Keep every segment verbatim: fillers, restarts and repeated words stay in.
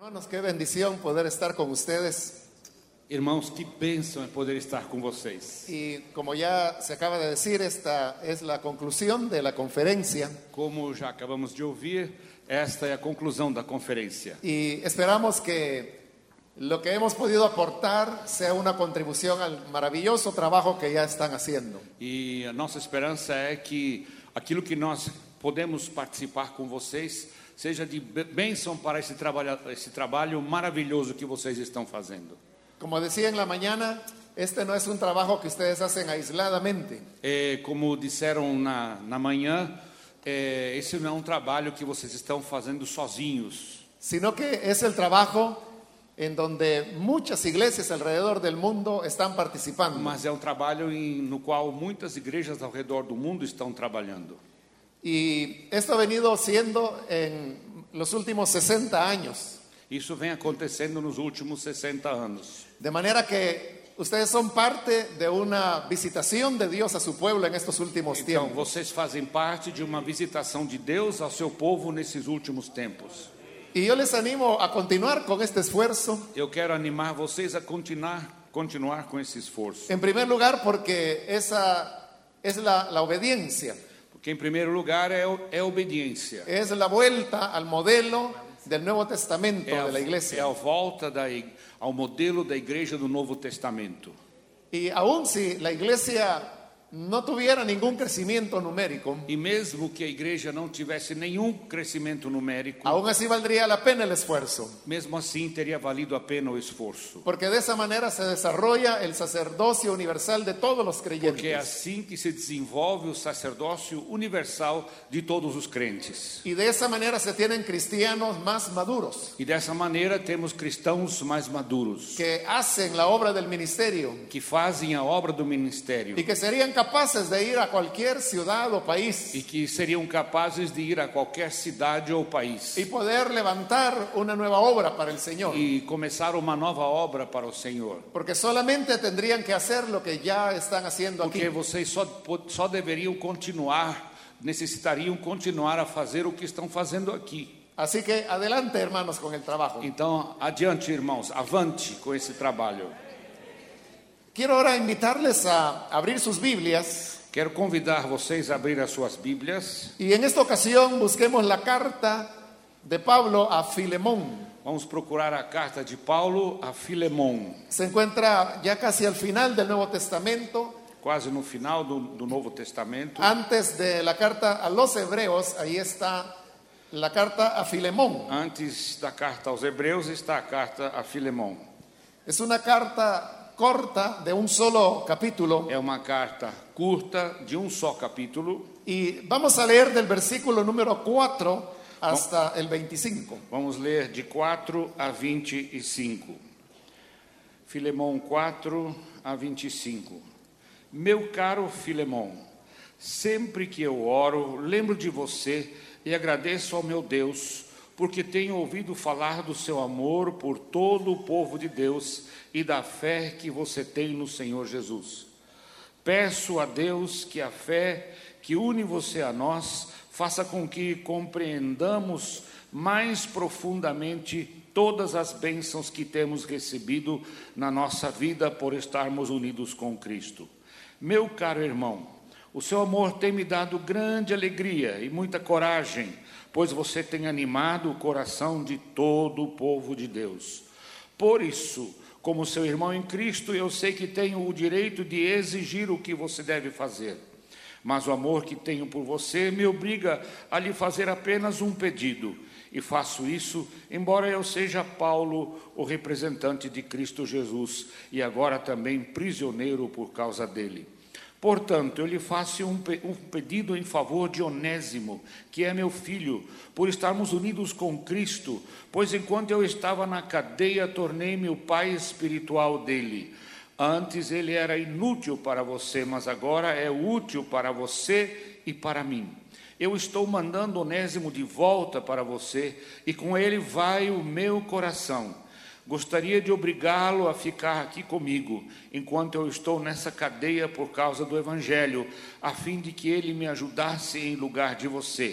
Hermanos, qué bendición poder estar con ustedes. Irmãos, que bênção é poder estar com vocês. Y como ya se acaba de decir, esta es la conclusión de la conferencia. Como já acabamos de ouvir, esta é a conclusão da conferência. Y esperamos que lo que hemos podido aportar sea una contribución al maravilloso trabajo que ya están haciendo. E a nossa esperança é que aquilo que nós podemos participar com vocês seja de bênção para esse trabalho, esse trabalho maravilhoso que vocês estão fazendo. Como decía en la mañana, este no es un trabajo que ustedes hacen aisladamente. É, como disseram na, na manhã, é, esse não é um trabalho que vocês estão fazendo sozinhos, Sino que es el trabajo en donde muchas iglesias alrededor del mundo están participando. mas é um trabalho em, no qual muitas igrejas ao redor do mundo estão trabalhando. Y esto ha venido siendo en los últimos sesenta años. Isso vem acontecendo nos últimos sessenta anos. De manera que ustedes son parte de una visitación de Dios a su pueblo en estos últimos Então, tiempos. vocês fazem parte de uma visitação de Deus ao seu povo nesses últimos tempos. Y yo les animo a continuar con este esfuerzo. Eu quero animar vocês a continuar, continuar com esse esforço. En primer lugar, porque esa es la, la obediencia, Porque, em primeiro lugar, é, o- é obediência. es la vuelta al modelo del Nuevo Testamento É a, de la é iglesia. a volta da, ig- ao modelo da igreja do Novo Testamento. Y aun si la iglesia no tuviera ningún crecimiento numérico, E mesmo que a igreja não tivesse nenhum crescimento numérico, aún así valdría la pena el esfuerzo. mesmo assim teria valido a pena o esforço. Porque de esa manera se desarrolla el sacerdocio universal de todos los Porque é creyentes. assim que se desenvolve o sacerdócio universal de todos os crentes. Y de esa manera se tienen cristianos más maduros, E dessa maneira temos cristãos mais maduros, que hacen la obra del ministerio que fazem a obra do ministério y que serían capaces de ir a cualquier ciudad o país e que seriam capazes de ir a qualquer cidade ou país y poder levantar una nueva obra para el Señor. e começar uma nova obra para o Senhor. Porque solamente tendrían que hacer lo que ya están haciendo aquí. Porque vocês só, só deveriam continuar, necessitariam continuar a fazer o que estão fazendo aqui. Así que adelante, hermanos, con el trabajo. Então, adiante, irmãos, avante com esse trabalho. Quiero ahora invitarles a abrir sus Biblias Quero convidar vocês a abrir as suas Bíblias. y en esta ocasión busquemos la carta de Pablo a Filemón. Vamos procurar a carta de Paulo a Filemón, Se encuentra ya casi al final del Nuevo Testamento, quase no final do, do Novo Testamento. antes de la carta a los Hebreos. Ahí está la carta a Filemón. Antes da carta aos Hebreus está a carta a Filemón. Es una carta corta de un solo capítulo É uma carta curta de um só capítulo. y vamos a leer del versículo número cuatro hasta el veinticinco. Vamos ler de quatro a vinte e cinco. Filemão quatro a vinte e cinco. Meu caro Filemão, sempre que eu oro, lembro de você e agradeço ao meu Deus, porque tenho ouvido falar do seu amor por todo o povo de Deus e da fé que você tem no Senhor Jesus. Peço a Deus que a fé que une você a nós faça com que compreendamos mais profundamente todas as bênçãos que temos recebido na nossa vida por estarmos unidos com Cristo. Meu caro irmão, o seu amor tem me dado grande alegria e muita coragem, pois você tem animado o coração de todo o povo de Deus. Por isso, como seu irmão em Cristo, eu sei que tenho o direito de exigir o que você deve fazer. Mas o amor que tenho por você me obriga a lhe fazer apenas um pedido. E faço isso, embora eu seja Paulo, o representante de Cristo Jesus, e agora também prisioneiro por causa dele. Portanto, eu lhe faço um, pe- um pedido em favor de Onésimo, que é meu filho, por estarmos unidos com Cristo, pois enquanto eu estava na cadeia, tornei-me o pai espiritual dele. Antes ele era inútil para você, mas agora é útil para você e para mim. Eu estou mandando Onésimo de volta para você, e com ele vai o meu coração. Gostaria de obrigá-lo a ficar aqui comigo, enquanto eu estou nessa cadeia por causa do Evangelho, a fim de que ele me ajudasse em lugar de você.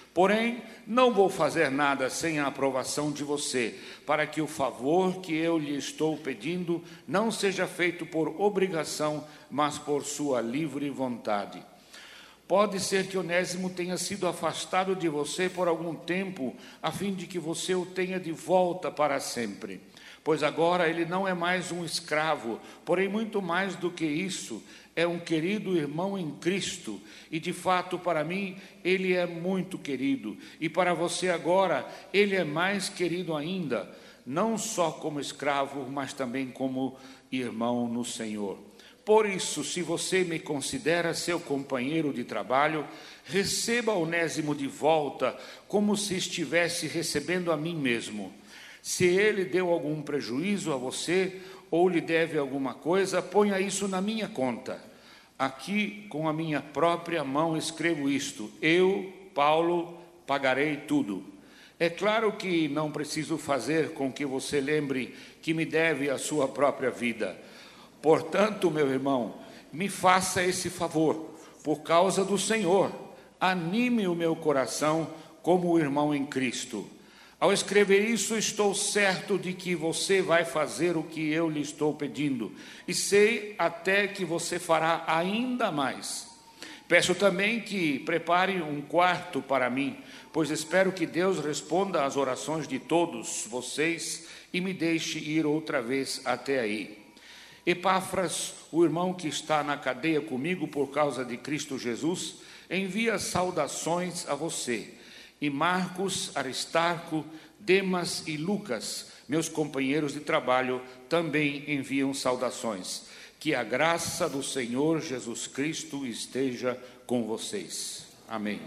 Porém, não vou fazer nada sem a aprovação de você, para que o favor que eu lhe estou pedindo não seja feito por obrigação, mas por sua livre vontade. Pode ser que Onésimo tenha sido afastado de você por algum tempo, a fim de que você o tenha de volta para sempre. Pois agora ele não é mais um escravo, porém muito mais do que isso, é um querido irmão em Cristo, e de fato para mim ele é muito querido, e para você agora ele é mais querido ainda, não só como escravo, mas também como irmão no Senhor. Por isso, se você me considera seu companheiro de trabalho, receba Onésimo de volta como se estivesse recebendo a mim mesmo. Se ele deu algum prejuízo a você ou lhe deve alguma coisa, ponha isso na minha conta. Aqui, com a minha própria mão, escrevo isto: eu, Paulo, pagarei tudo. É claro que não preciso fazer com que você lembre que me deve a sua própria vida. Portanto, meu irmão, me faça esse favor, por causa do Senhor, anime o meu coração como irmão em Cristo. Ao escrever isso, estou certo de que você vai fazer o que eu lhe estou pedindo, e sei até que você fará ainda mais. Peço também que prepare um quarto para mim, pois espero que Deus responda às orações de todos vocês e me deixe ir outra vez até aí. Epáfras, o irmão que está na cadeia comigo por causa de Cristo Jesus, envia saudações a você. E Marcos, Aristarco, Demas e Lucas, meus companheiros de trabalho, também enviam saudações. Que a graça do Senhor Jesus Cristo esteja com vocês. Amém.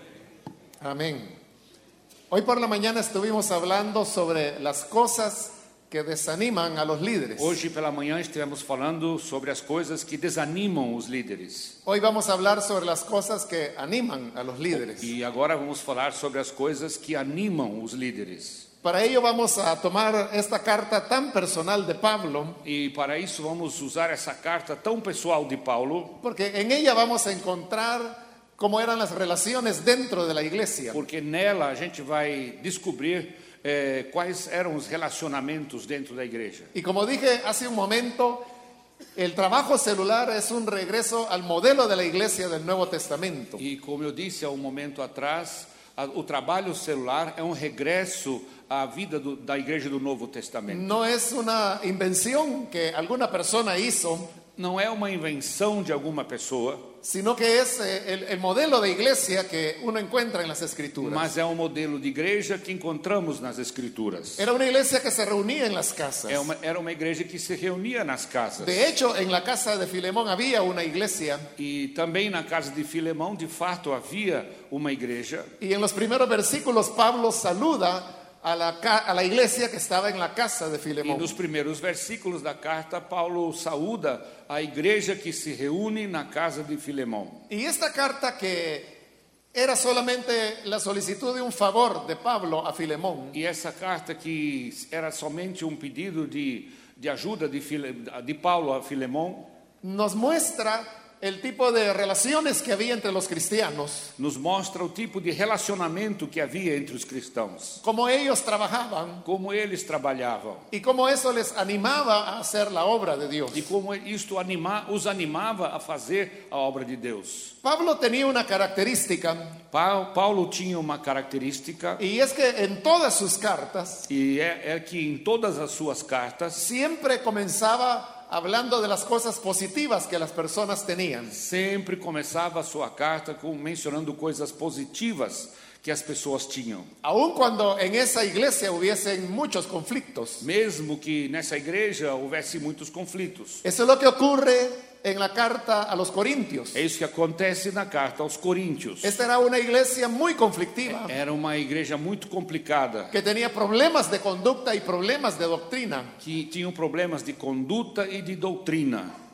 Amén. Hoy por la mañana estuvimos hablando sobre las cosas que desaniman a los líderes. Hoje pela manhã estivemos falando sobre as coisas que desanimam os líderes. Hoy vamos a hablar sobre las cosas que animan a los líderes. E agora vamos falar sobre as coisas que animam os líderes. Para ello vamos a tomar esta carta tan personal de Pablo, E para isso vamos usar essa carta tão pessoal de Paulo, porque en ella vamos a encontrar cómo eran las relaciones dentro de la iglesia. porque nela a gente vai descobrir eh, quais eram os relacionamentos dentro da igreja. Y como dije hace un momento, el trabajo celular es un regreso al modelo de la iglesia del Nuevo Testamento. E como eu disse há um momento atrás, a, o trabalho celular é um regresso à vida do, da igreja do Novo Testamento. No es una invención que alguna persona hizo, Não é uma invenção de alguma pessoa, sino que es eh, el, el modelo de iglesia que uno encuentra en las Escrituras. mas é um modelo de igreja que encontramos nas Escrituras. Era una iglesia que se reunía en las casas. É uma, era uma igreja que se reunia nas casas. De hecho, en la casa de Filemón había una iglesia, E também na casa de Filemão, de fato, havia uma igreja. y en los primeros versículos Pablo saluda a la, ca- a la iglesia que estaba en la casa de E Filemón. nos primeiros versículos da carta, Paulo saúda a igreja que se reúne na casa de Filemão. Y esta carta, que era solamente la solicitud de un favor de Pablo a Filemón, E essa carta, que era somente um pedido de, de ajuda de, File, de Paulo a Filemão, nos muestra el tipo de relaciones que había entre los cristianos, nos mostra o tipo de relacionamento que havia entre os cristãos, cómo ellos trabajaban como eles trabalhavam y cómo eso les animaba a hacer la obra de Dios. e como isto anima, os animava a fazer a obra de Deus. Pablo tenía una característica, Pa- Paulo tinha uma característica, y es que en todas sus cartas e é, é que em todas as suas cartas siempre comenzaba hablando de las cosas positivas que las personas tenían. sempre começava a sua carta com, mencionando coisas positivas que as pessoas tinham. Aun cuando en esa iglesia hubiesen muchos conflictos. Mesmo que nessa igreja houvesse muitos conflitos. Eso es lo que ocurre en la carta a los Corintios. É isso que acontece na carta aos Coríntios. Esta era una iglesia muy conflictiva, Era uma igreja muito complicada, que tenía problemas de conducta y problemas de doctrina. que tinham problemas de conduta e de doutrina.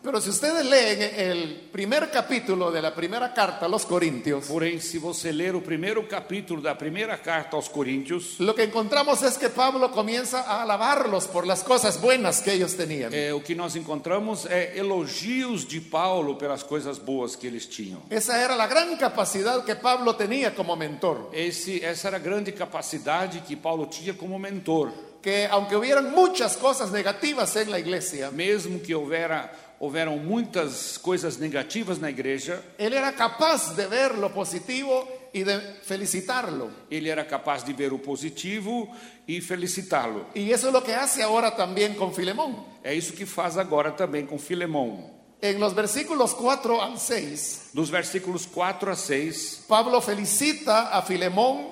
Pero si ustedes leen el primer capítulo de la primera carta a los Corintios, Porém, se você ler o primeiro capítulo da primeira carta aos Coríntios, lo que encontramos es que Pablo comienza a alabarlos por las cosas buenas que ellos tenían. é, o que nós encontramos é elogios de Paulo pelas coisas boas que eles tinham. Esa era la gran capacidad que Pablo tenía como mentor. Esse, essa era a grande capacidade que Paulo tinha como mentor. Que aunque hubieran muchas cosas negativas en la iglesia, Mesmo que houvera, houveram muitas coisas negativas na igreja, él era capaz de ver lo positivo y de felicitarlo. ele era capaz de ver o positivo e felicitá-lo. Y eso es lo que hace ahora también con Filemón. É isso que faz agora também com Filemão. En los versículos cuatro al seis, Dos versículos quatro a seis, Pablo felicita a Filemón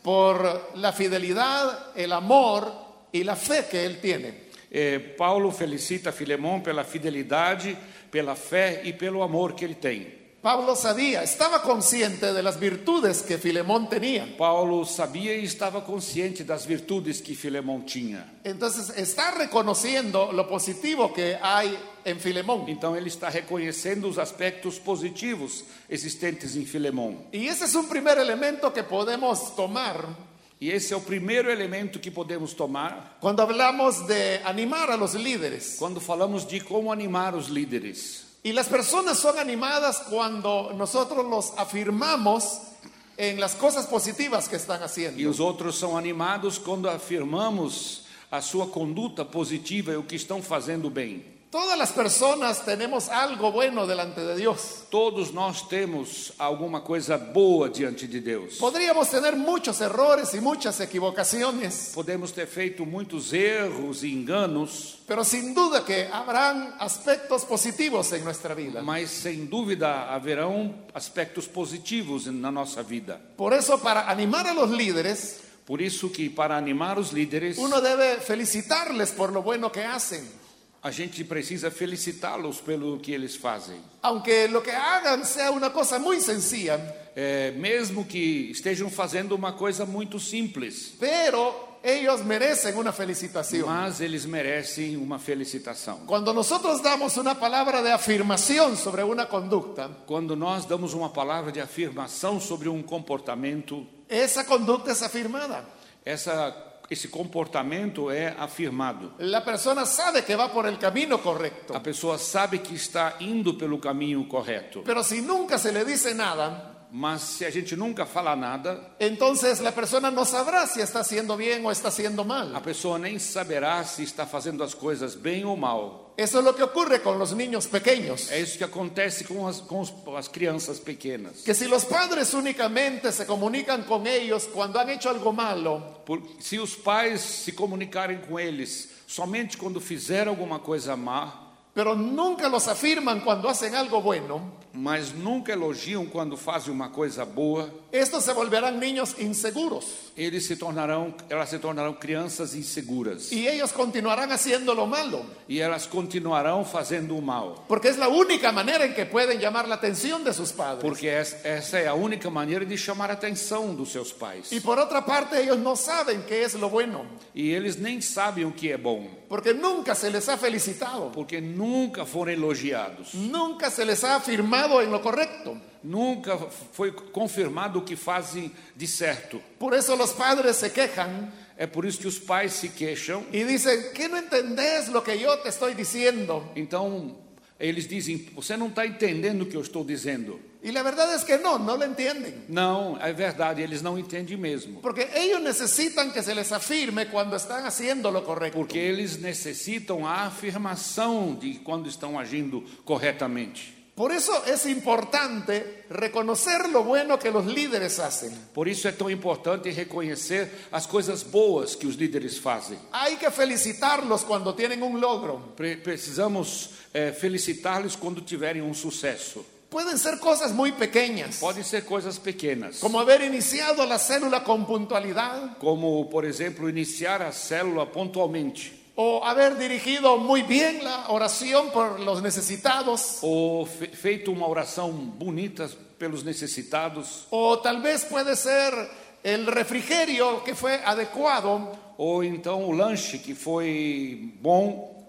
por la fidelidad, el amor y la fe que él tiene. eh, Paulo felicita Filemão pela fidelidade, pela fé e pelo amor que ele tem. Pablo sabía, estaba consciente de las virtudes que Filemón tenía. Paulo sabia e estava consciente das virtudes que Filemão tinha. Entonces está reconociendo lo positivo que hay en Filemón. Então ele está reconhecendo os aspectos positivos existentes em Filemão. Y ese es un primer elemento que podemos tomar E esse é o primeiro elemento que podemos tomar cuando hablamos de animar a los líderes. quando falamos de como animar os líderes. Y las personas son animadas cuando nosotros los afirmamos en las cosas positivas que están E haciendo. os outros são animados quando afirmamos a sua conduta positiva e o que estão fazendo bem. Todas las personas tenemos algo bueno delante de Dios. Todos nós temos alguma coisa boa diante de Deus. Podríamos tener muchos errores y muchas equivocaciones, Podemos ter feito muitos erros e enganos, pero sin duda que habrán aspectos positivos en nuestra vida. mas sem dúvida haverão aspectos positivos na nossa vida. Por eso, para animar a los líderes, Por isso que para animar os líderes, uno debe felicitarles por lo bueno que hacen. a gente precisa felicitá-los pelo que eles fazem. Aunque lo que hagan sea una cosa muy sencilla, É, mesmo que estejam fazendo uma coisa muito simples, pero ellos merecen una felicitación. mas eles merecem uma felicitação. Cuando nosotros damos una palabra de afirmación sobre una conducta, Quando nós damos uma palavra de afirmação sobre um comportamento, esa conducta es afirmada. essa, esse comportamento é afirmado. La persona sabe que va por el camino correcto. A pessoa sabe que está indo pelo caminho correto. Pero si nunca se le dice nada, Mas se a gente nunca fala nada, entonces la persona no sabrá si está haciendo bien o está haciendo a mal. pessoa nem saberá se está fazendo as coisas bem ou mal. Eso es lo que ocurre con los niños pequeños. É isso que acontece com as, com os, as crianças pequenas. Que si los padres únicamente se comunican con ellos cuando han hecho algo malo, Por, se os pais se comunicarem com eles somente quando fizeram alguma coisa má, pero nunca los afirman cuando hacen algo bueno, mas nunca elogiam quando fazem uma coisa boa, estos se volverán niños inseguros eles se tornarão, elas se tornarão crianças inseguras. y ellos continuarán haciendo lo malo, E elas continuarão fazendo o mal. porque es la única manera en que pueden llamar la atención de sus padres. Porque es- essa é a única maneira de chamar a atenção dos seus pais. Y por otra parte, ellos no saben qué es lo bueno, E eles nem sabem o que é bom, porque nunca se les ha felicitado, porque nunca foram elogiados. nunca se les ha afirmado en lo correcto. Nunca foi confirmado o que fazem de certo. Por eso los padres se quejan É por isso que os pais se queixam. y dicen, ¿qué no entendés lo que yo te estoy diciendo? Então, eles dizem, você não está entendendo o que eu estou dizendo. Y la verdad es que no, no lo entienden. Não, é verdade, eles não entendem mesmo. Porque ellos necesitan que se les afirme cuando están haciendo lo correcto. Porque eles necessitam a afirmação de quando estão agindo corretamente. Por eso es importante reconocer lo bueno que los líderes hacen. Por isso é tão importante reconhecer as coisas boas que os líderes fazem. Hay que felicitarlos cuando tienen un logro. Pre- precisamos eh, felicitá-los quando tiverem um sucesso. Pueden ser cosas muy pequeñas, Podem ser coisas pequenas, como haber iniciado la célula con puntualidad como, por exemplo, iniciar a célula pontualmente, o haber dirigido muy bien la oración por los necesitados, ou fe- feito uma oração bonita pelos necessitados, o tal vez puede ser el refrigerio que fue adecuado, ou então o lanche que foi bom.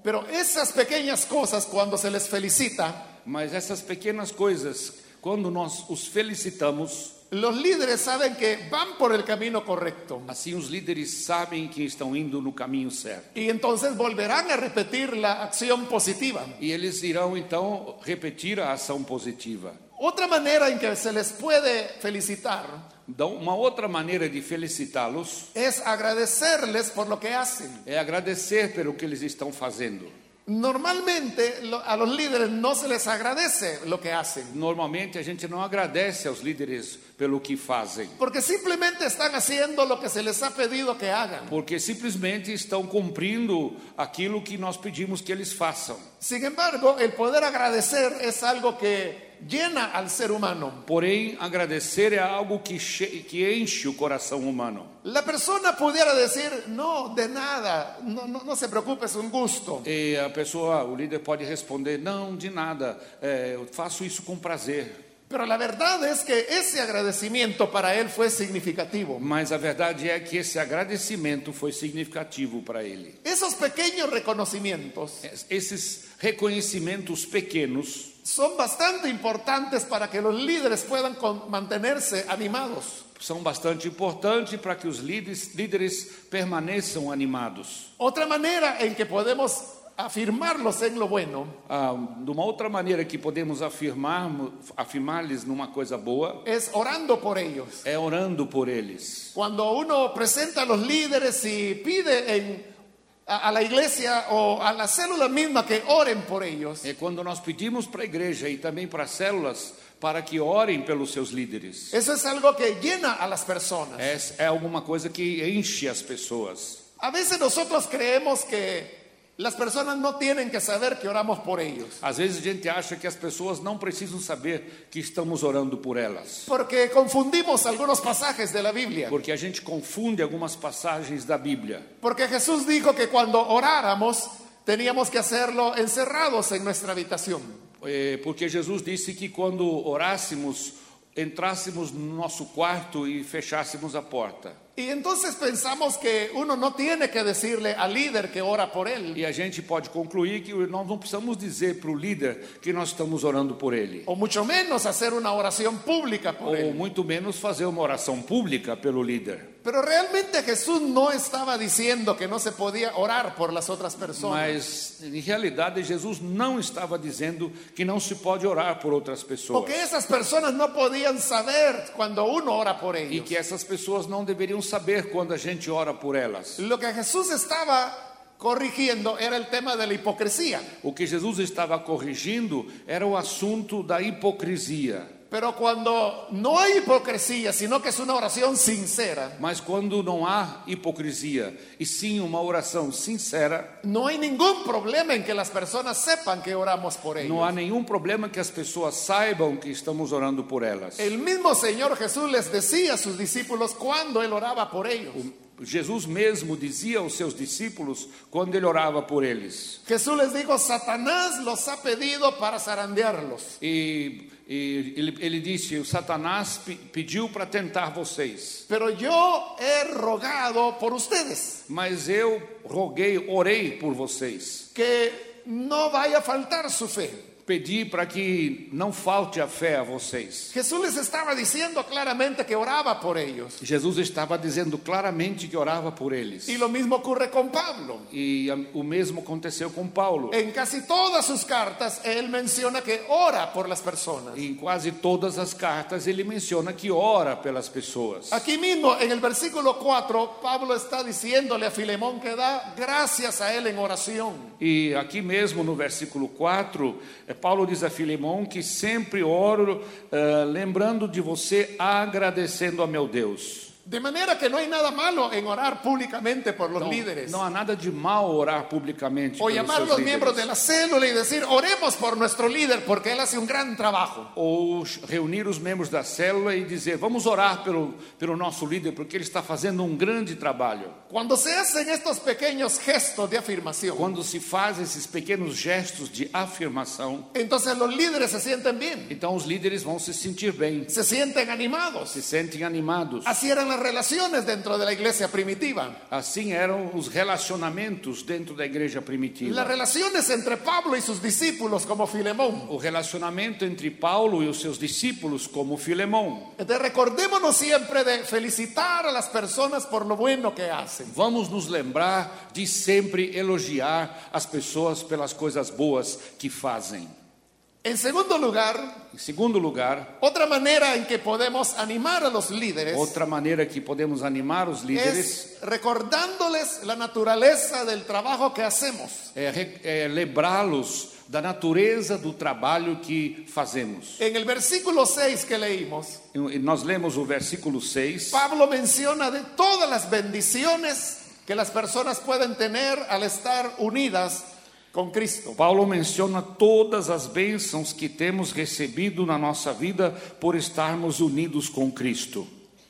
Pero esas pequeñas cosas, cuando se les felicita, Mas essas pequenas coisas, quando nós os felicitamos, los líderes saben que van por el camino correcto. assim os líderes sabem que estão indo no caminho certo. Y entonces volverán a repetir la acción positiva. E eles irão então repetir a ação positiva. Otra manera en que se les puede felicitar Então, uma outra maneira de felicitá-los es agradecerles por lo que hacen. é agradecer pelo que eles estão fazendo. Normalmente lo- a los líderes no se les agradece lo que hacen, Normalmente a gente não agradece aos líderes pelo que fazem, porque simplemente están haciendo lo que se les ha pedido que hagan. porque simplesmente estão cumprindo aquilo que nós pedimos que eles façam. Sin embargo, el poder agradecer es algo que llena al ser humano. Porém, agradecer é algo que, che- que enche o coração humano. La persona pudiera decir, no, de nada, no, no, no se preocupe, es un gusto. E a pessoa, o líder pode responder, não, de nada, é, eu faço isso com prazer. Pero la verdad es que ese agradecimiento para él fue significativo. Mas a verdade é que esse agradecimento foi significativo para ele. Esos pequeños reconocimientos Es- Esses reconhecimentos pequenos son bastante importantes para que los líderes puedan con- mantenerse animados. são bastante importantes para que os líderes, líderes permaneçam animados. Otra manera en que podemos afirmarlos en lo bueno Ah, de uma outra maneira que podemos afirmar, afirmar-lhes numa coisa boa es orando por ellos. é orando por eles. Cuando uno presenta a los líderes y pide en, a, a la iglesia o a la célula misma que oren por ellos, É quando nós pedimos para a igreja e também para as células para que orem pelos seus líderes. eso es algo que llena a las personas. É, é alguma coisa que enche as pessoas. A veces nosotros creemos que las personas no tienen que saber que oramos por ellos, Às vezes a gente acha que as pessoas não precisam saber que estamos orando por elas, porque confundimos algunos pasajes de la Biblia. porque a gente confunde algumas passagens da Bíblia. Porque Jesús dijo que cuando oráramos teníamos que hacerlo encerrados en nuestra habitación. É, porque Jesus disse que quando orássemos, entrássemos no nosso quarto e fechássemos a porta. Y entonces pensamos que uno no tiene que decirle al líder que ora por él, E a gente pode concluir que nós não precisamos dizer para o líder que nós estamos orando por ele, o mucho menos hacer una oración pública por ou él. muito menos fazer uma oração pública pelo líder. Pero realmente Jesús no estaba diciendo que no se podía orar por las otras personas. Mas, em realidade, Jesus não estava dizendo que não se pode orar por outras pessoas. Porque esas personas no podían saber cuando uno ora por E ellos. que essas pessoas não deveriam saber quando a gente ora por elas. Lo que Jesús estaba corrigiendo era el tema de la hipocresía. O que Jesus estava corrigindo era o assunto da hipocrisia. Pero cuando no hay hipocresía, sino que es una oración sincera, Mas quando não há hipocrisia, e sim uma oração sincera, no hay ningún problema en que las personas sepan que oramos por ellos. não há nenhum problema que as pessoas saibam que estamos orando por elas. El mismo Señor Jesús les decía a sus discípulos cuando Él oraba por ellos. Jesus mesmo dizia aos seus discípulos quando ele orava por eles. Jesús les dijo, Satanás los ha pedido para zarandearlos. E, e ele, ele disse: o Satanás pe- pediu para tentar vocês, Pero yo he rogado por ustedes mas eu roguei, orei por vocês. que no vaya a faltar su fe. Pedi para que não falte a fé a vocês. Jesús les estaba diciendo claramente que oraba por ellos. Jesus estava dizendo claramente que orava por eles. Y lo mismo ocurre con Pablo. E a- o mesmo aconteceu com Paulo. En casi todas sus cartas, él menciona que ora por las personas. Em quase todas as cartas ele menciona que ora pelas pessoas. Aquí mismo, en el versículo cuatro, Pablo está diciéndole a Filemón que da gracias a él en oración. E aqui mesmo no versículo quatro, eh, Paulo diz a Filemão que sempre oro eh, lembrando de você, agradecendo a meu Deus. De manera que no hay nada malo en orar públicamente por los Não, líderes. não há nada de mal orar publicamente O pelos llamar a seus los miembros de líderes. la célula y decir, oremos por nuestro líder porque él hace un gran trabajo. Ou reunir os membros da célula e dizer, vamos orar pelo, pelo nosso líder, porque ele está fazendo um grande trabalho. Cuando se hacen estos pequeños gestos de afirmación, Quando se faz esses pequenos gestos de afirmação, entonces los líderes se sienten bien, então os líderes vão se sentir bem, se sienten animados. se sentem animados. Así eran las las relaciones dentro de la iglesia primitiva. Assim eram os relacionamentos dentro da igreja Las primitiva. relaciones entre Pablo y sus discípulos como Filemón. O relacionamento entre Paulo e os seus discípulos, como Filemão. Entonces recordémonos siempre de felicitar a las personas por lo bueno que hacen. Vamos nos lembrar de sempre elogiar as pessoas pelas coisas boas que fazem. En segundo lugar, Em segundo lugar, otra manera en que podemos animar a los líderes outra maneira que podemos animar os líderes es recordándoles la naturaleza del trabajo que hacemos. é, re- é lembrá-los da natureza do trabalho que fazemos. En el versículo seis que leímos, E nós lemos o versículo seis. Pablo menciona de todas las bendiciones que las personas pueden tener al estar unidas con Cristo. Paulo menciona todas as bênçãos que temos recebido na nossa vida por estarmos unidos com Cristo.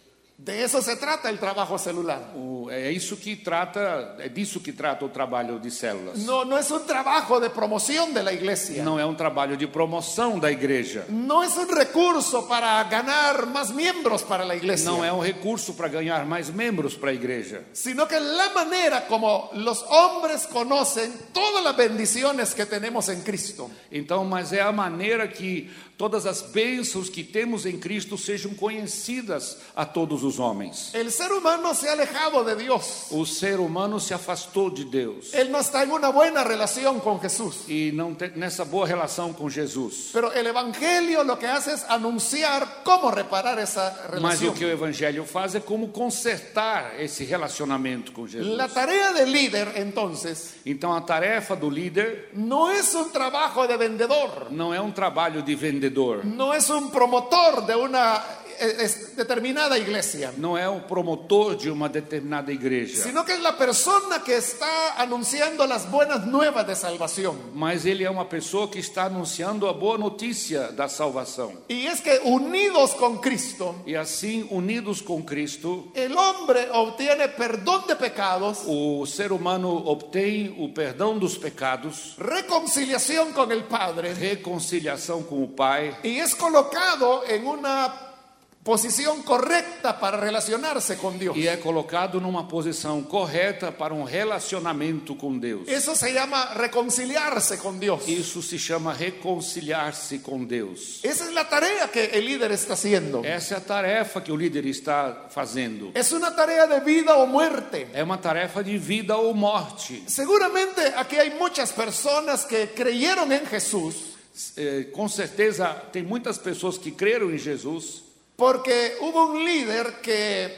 De eso se trata el trabajo celular. O- É isso que trata, é disso que trata o trabalho de células. No, no es un trabajo de promoción de la iglesia. Não é um trabalho de promoção da igreja. No es un recurso para ganar más miembros para la iglesia. Não é um recurso para ganhar mais membros para a igreja. Sino que la manera como los hombres conocen todas las bendiciones que tenemos en Cristo. Então, mas é a maneira que todas as bênçãos que temos em Cristo sejam conhecidas a todos os homens. El ser humano se ha alejado de Dios. O ser humano se afastou de Deus Él no está en una buena relación con Jesús. e não tem nessa boa relação com Jesus. Pero el Evangelio lo que hace es anunciar cómo reparar esa Mas relación. o que o Evangelho faz é como consertar esse relacionamento com Jesus. La tarea del líder, entonces, Então, a tarefa do líder no es un trabajo de vendedor, não é um trabalho de vendedor, no es un promotor de una eh, es- determinada iglesia, não é o promotor de uma determinada igreja, sino que es la persona que está anunciando las buenas nuevas de salvación. mas ele é uma pessoa que está anunciando a boa notícia da salvação. Y es que unidos con Cristo, E assim, unidos com Cristo, el hombre obtiene perdón de pecados, o ser humano obtém o perdão dos pecados, reconciliación con el Padre, reconciliação com o Pai, y es colocado en una posición correcta para relacionarse con Dios. e é colocado numa posição correta para um relacionamento com Deus. Eso se llama reconciliarse con Dios. Isso se chama reconciliar-se com Deus. Esa es la tarea que el líder está haciendo. Essa é a tarefa que o líder está fazendo. Es una tarea de vida o muerte. É uma tarefa de vida ou morte. Seguramente aquí hay muchas personas que creyeron en Jesús É, com certeza tem muitas pessoas que creram em Jesus porque hubo un líder que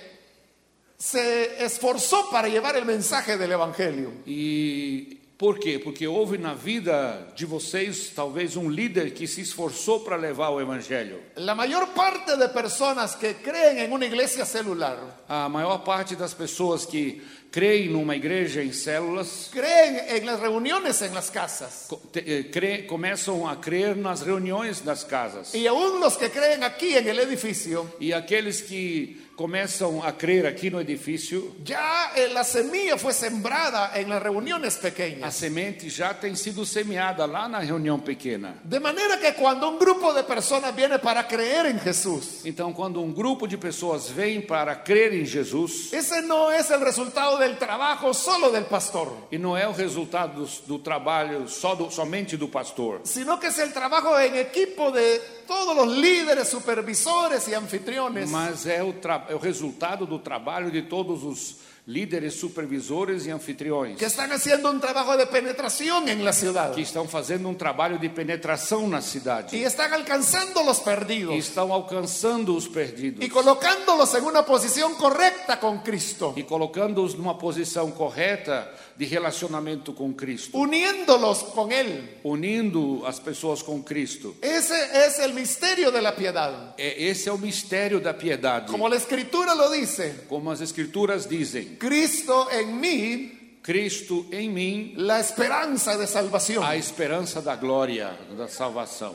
se esforzó para llevar el mensaje del Evangelio. e por quê? Porque houve na vida de vocês talvez um líder que se esforçou para levar o evangelho. La mayor parte de personas que creen en una iglesia celular A maior parte das pessoas que creem numa igreja em células creen en las reuniones en las casas. co- te- eh, cre- começam a crer nas reuniões das casas. Y aún los que creen aquí en el edificio, E aqueles que começam a crer aqui no edifício, ya eh, la semilla fue sembrada en las reuniones a pequeñas. semente já tem sido semeada lá na reunião pequena. De manera que cuando un grupo de personas viene para creer en Jesús, Então, quando um grupo de pessoas vem para crer em Jesus, ese no es el resultado del trabajo solo del pastor, e não é o resultado do, do trabalho só do, somente do pastor, sino que es el trabajo en equipo de todos los líderes, supervisores y anfitriones mas é o, tra- é o resultado do trabalho de todos os líderes, supervisores e anfitriões, que están haciendo un trabajo de penetración en la ciudad que estão fazendo um trabalho de penetração na y cidade, están alcanzando los e perdidos estão alcançando os perdidos, y colocándolos en una posición correcta con Cristo, e colocando-os numa posição correta de relacionamento com Cristo, uniéndolos con Él. unindo as pessoas com Cristo. Ese es el misterio de la piedad. É, esse é o mistério da piedade. Como la Escritura lo dice, Como as Escrituras dizem, Cristo en mí, Cristo em mim, la esperanza de salvación. a esperança da glória, da salvação.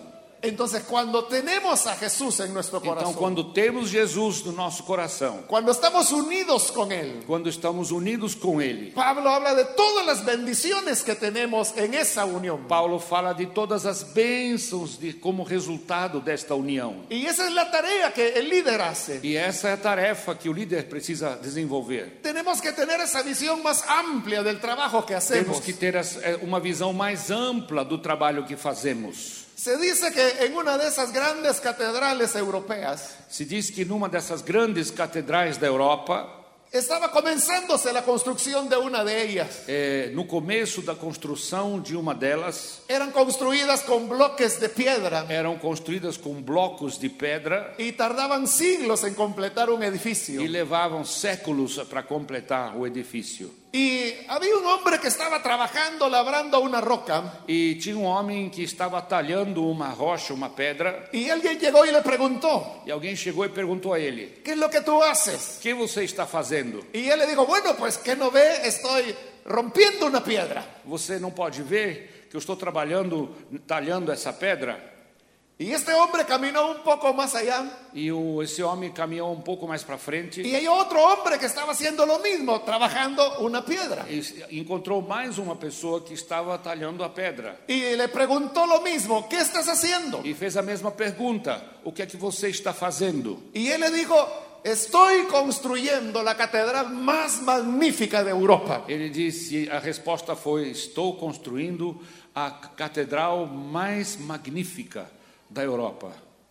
Entonces, cuando tenemos a Jesús en nuestro Então, corazón, quando temos Jesus no nosso coração, cuando estamos unidos con Él, quando estamos unidos com Ele, Pablo habla de todas las bendiciones que tenemos en esa unión. Paulo fala de todas as bênçãos de, como resultado desta união. Y esa es la tarea que el líder hace. E essa é a tarefa que o líder precisa desenvolver. Tenemos que tener esa visión más amplia del trabajo que hacemos. Temos que ter as- é, uma visão mais ampla do trabalho que fazemos. Se dice que en una de esas grandes catedrales europeas Se diz que numa dessas grandes catedrais da Europa, estaba comenzándose la construcción de una de ellas. é, no começo da construção de uma delas, Eran construidas con bloques de piedra eram construídas com blocos de pedra y tardaban siglos en completar un edificio. e levavam séculos para completar o edifício. Y había un hombre que estaba trabajando, labrando una roca, E tinha um homem que estava talhando uma rocha, uma pedra, y alguien llegó y le preguntó, e alguém chegou e perguntou a ele: ¿qué es lo que tú haces? "O que você está fazendo? Y él le dijo, bueno, pues que no ve, estoy rompiendo una piedra. Você não pode ver que eu estou trabalhando, talhando essa pedra?" Y este hombre caminó un poco más allá, E o, esse homem caminhou um pouco mais para frente y hay otro hombre que estaba haciendo lo mismo, trabajando una piedra. e encontrou mais uma pessoa que estava talhando a pedra. Y le preguntó lo mismo, ¿qué estás haciendo? E fez a mesma pergunta: "O que é que você está fazendo?" Y él le dijo, estoy construyendo la catedral más magnífica de Europa. Ele disse, a resposta foi: "Estou construindo a catedral mais magnífica da Europa."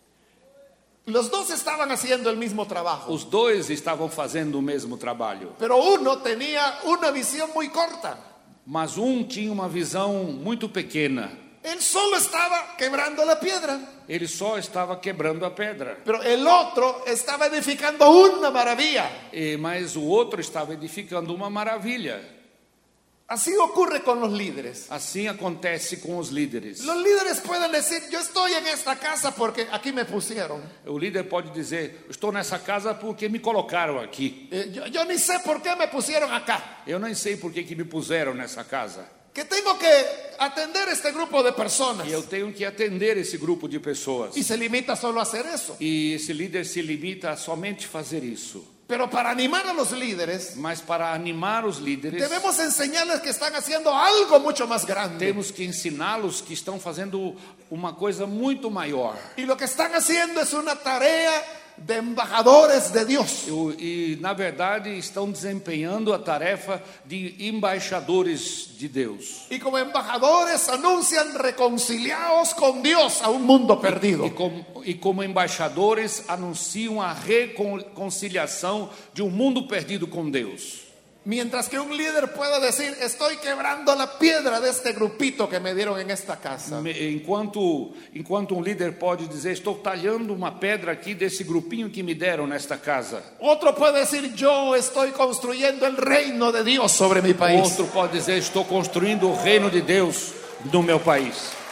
Los dos estaban haciendo el mismo trabajo, Os dois estavam fazendo o mesmo trabalho, pero uno tenía una visión muy corta. mas um tinha uma visão muito pequena. Él solo estaba quebrando la piedra, Ele só estava quebrando a pedra, pero el otro estaba edificando una maravilla. e, mas o outro estava edificando uma maravilha. Así ocurre con los líderes. Assim acontece com os líderes. Los líderes pueden decir, yo estoy en esta casa porque aquí me pusieron. O líder pode dizer: "Estou nessa casa porque me colocaram aqui. Eh, yo, yo ni sé por qué me pusieron acá. Eu nem sei por que que me puseram nessa casa. Que tengo que atender este grupo de personas. E eu tenho que atender esse grupo de pessoas." Y se limita solo a hacer eso. E esse líder se limita a somente fazer isso. Pero para animar a los líderes, Mas para animar os líderes, debemos enseñarles que están haciendo algo mucho más grande. temos que ensiná-los que estão fazendo uma coisa muito maior. Y lo que están haciendo es una tarea de embajadores de Dios. E, na verdade, estão desempenhando a tarefa de embaixadores de Deus. Y como embajadores anuncian reconciliados con Dios a un mundo perdido. E como, e como embaixadores anunciam a reconciliação de um mundo perdido com Deus. Mientras que un líder pueda decir, estoy quebrando la piedra de este grupito que me dieron en esta casa. Me- Enquanto, enquanto um líder pode dizer: "Estou talhando uma pedra aqui desse grupinho que me deram nesta casa." Otro puede decir, yo estoy construyendo el reino de Dios sobre mi país. Outro pode dizer: "Estou construindo o reino de Deus no meu país."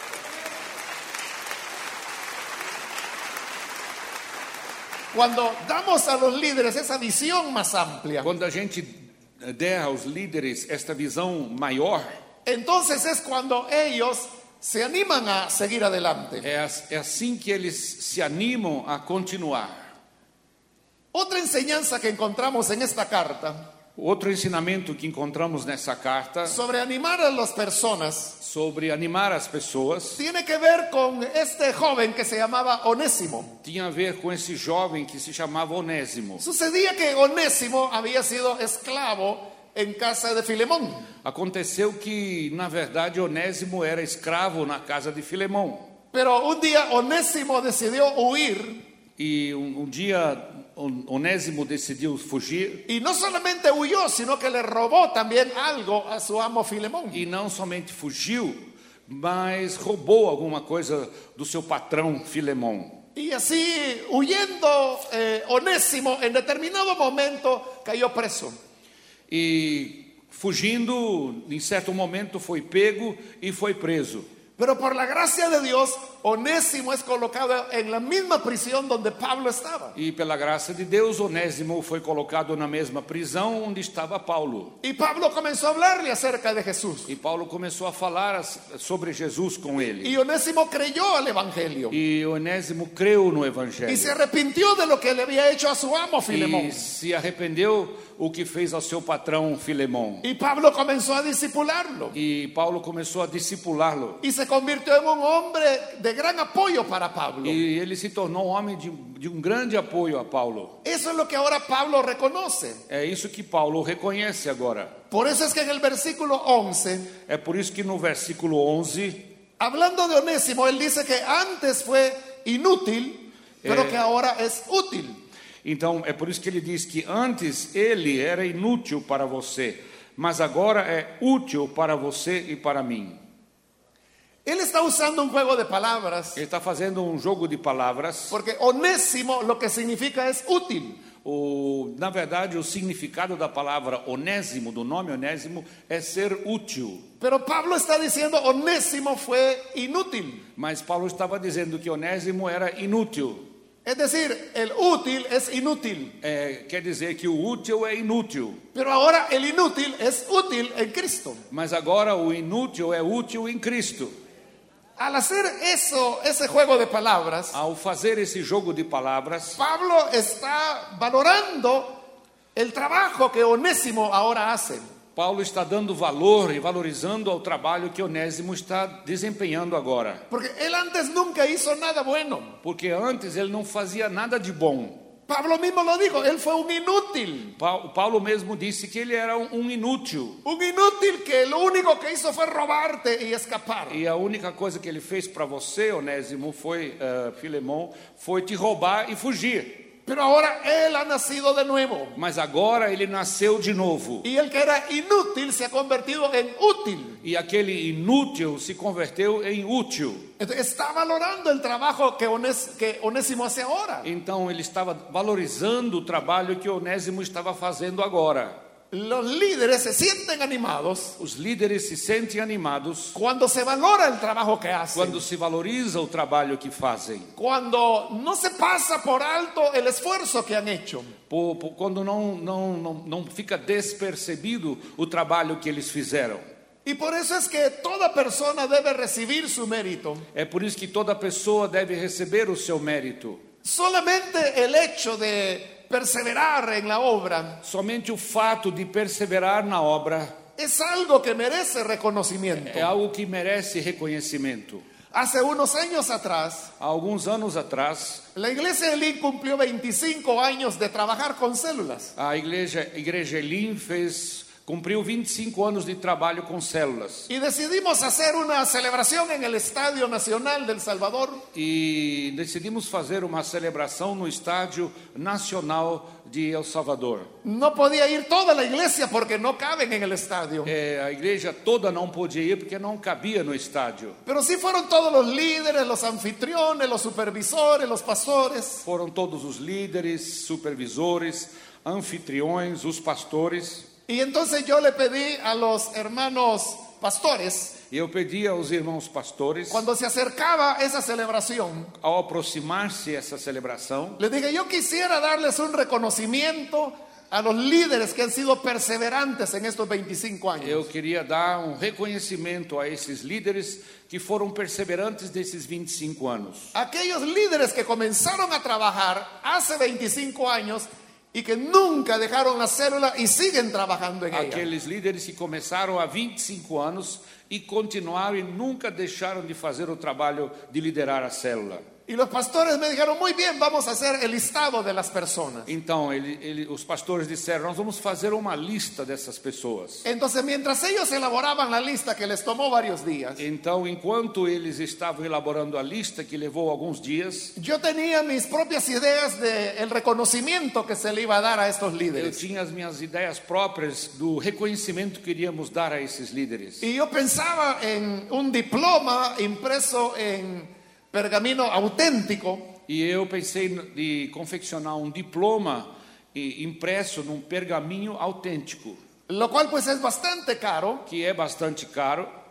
Cuando damos a los líderes esa visión más amplia, Quando a gente der aos líderes esta visão maior, entonces es cuando ellos se animan a seguir adelante. é, as- é assim que eles se animam a continuar. Otra enseñanza que encontramos en esta carta Outro ensinamento que encontramos nessa carta sobre animar a las personas sobre animar as pessoas tiene que ver con este joven que se llamaba Onésimo. tinha a ver com esse jovem que se chamava Onésimo. Sucedía que Onésimo había sido esclavo en casa de Filemón. Aconteceu que, na verdade, Onésimo era escravo na casa de Filemão. Pero un día Onésimo decidió huir. E um, um dia On- Onésimo decidiu fugir, Y no solamente huyó, sino que le robó también algo a su amo Filemón. e não somente fugiu, mas roubou alguma coisa do seu patrão Filemão. Y así, huyendo, eh, Onésimo en determinado momento cayó preso. E fugindo, em certo momento foi pego e foi preso. Pero por la gracia de Dios, Onésimo es colocado en la misma prisión donde Pablo estaba. E pela graça de Deus, Onésimo foi colocado na mesma prisão onde estava Paulo. Y Pablo comenzó a hablarle acerca de Jesús. E Paulo começou a falar sobre Jesus com ele. Y Onésimo creyó al evangelio. E Onésimo creu no Evangelho. Y se arrepintió de lo que le había hecho a su amo Filemón. E se arrependeu o que fez ao seu patrão Filemón. Y Pablo comenzó a discipularlo. E Paulo começou a discipulá-lo. Y se convirtió en un hombre de gran apoyo para Pablo. E ele se tornou um homem de, de um grande apoio a Paulo. Eso es lo que ahora Pablo reconoce. É isso que Paulo reconhece agora. Por eso es que en el versículo once, É por isso que no versículo onze, hablando de Onésimo, él dice que antes fue inútil, pero Eh. que ahora es útil. então é por isso que ele diz que antes ele era inútil para você, mas agora é útil para você e para mim. Él está usando un juego de palabras, Ele está fazendo um jogo de palavras. porque Onésimo lo que significa es útil. O, na verdade, o significado da palavra onésimo, do nome onésimo, é ser útil. Pero Pablo está diciendo Onésimo fue inútil. Mas Paulo estava dizendo que Onésimo era inútil. Es decir, el útil es inútil. É, quer dizer que o útil é inútil. Pero ahora el inútil es útil en Cristo. Mas agora o inútil é útil em Cristo. Al hacer eso, ese juego de palabras, Ao fazer esse jogo de palavras, Pablo está valorando el trabajo que Onésimo ahora hace. Paulo está dando valor e valorizando ao trabalho que Onésimo está desempenhando agora. Porque él antes nunca hizo nada bueno. Porque antes ele não fazia nada de bom. Pablo mismo lo dijo, él fue un inútil. Pa- Paulo mesmo disse que ele era um, um inútil. Un inútil que lo único que hizo fue robarte y escapar. E a única coisa que ele fez para você, Onésimo, foi, uh, Filemón, foi te roubar e fugir. Pero ahora él ha nacido de nuevo. Mas agora ele nasceu de novo. Y el que era inútil se ha convertido en útil. E aquele inútil se converteu em útil. Entonces, está valorando el trabajo que, Onés- que Onésimo hace ahora. Então ele estava valorizando o trabalho que Onésimo estava fazendo agora. Los líderes se sienten animados Os líderes se sentem animados cuando se valora el trabajo que hacen. quando se valoriza o trabalho que fazem. Cuando no se pasa por alto el esfuerzo que han hecho. Por, por, quando não, não, não, não fica despercebido o trabalho que eles fizeram. Y por eso es que toda persona debe recibir su mérito. É por isso que toda pessoa deve receber o seu mérito. Solamente el hecho de perseverar en la obra Somente o fato de perseverar na obra es algo que merece reconocimiento. é algo que merece reconhecimento. Hace unos años atrás, Há alguns anos atrás, la iglesia de Link cumplió veinticinco años de trabajar con células. a igreja, a igreja Elim fez, cumpriu vinte e cinco anos de trabalho com células. Y decidimos hacer una celebración en el Estadio Nacional del Salvador. E decidimos fazer uma celebração no Estádio Nacional de El Salvador. No podía ir toda la iglesia porque no caben en el estadio. É, a igreja toda não podia ir porque não cabia no estádio. Pero sí fueron todos los líderes, los anfitriones, los supervisores, los pastores. Foram todos os líderes, supervisores, anfitriões, os pastores. Y entonces yo le pedí a los hermanos pastores, E eu pedi aos irmãos pastores, cuando se acercaba esa celebración, ao aproximar-se essa celebração, les dije, yo quisiera darles un reconocimiento a los líderes que han sido perseverantes en estos veinticinco años. eu queria dar um reconhecimento a esses líderes que foram perseverantes desses vinte e cinco anos. Aquellos líderes que comenzaron a trabajar hace veinticinco años y que nunca dejaron la célula y siguen trabajando en ella. Aqueles líderes que começaram há vinte e cinco anos e continuaram e nunca deixaram de fazer o trabalho de liderar a célula. Y los pastores me dijeron, muy bien, vamos a hacer el listado de las personas. Então, ele, ele, os pastores disseram, nós vamos fazer uma lista dessas pessoas. Entonces, mientras ellos elaboraban la lista, que les tomó varios días, Então, enquanto eles estavam elaborando a lista, que levou alguns dias, yo tenía mis propias ideas del reconocimiento que se le iba a dar a estos eu líderes. tinha as minhas ideias próprias do reconhecimento que iríamos dar a esses líderes. Y yo pensaba en un diploma impreso en pergamino auténtico, E eu pensei de confeccionar um diploma e- impresso num pergaminho autêntico, lo cual pues es bastante caro, que é bastante caro,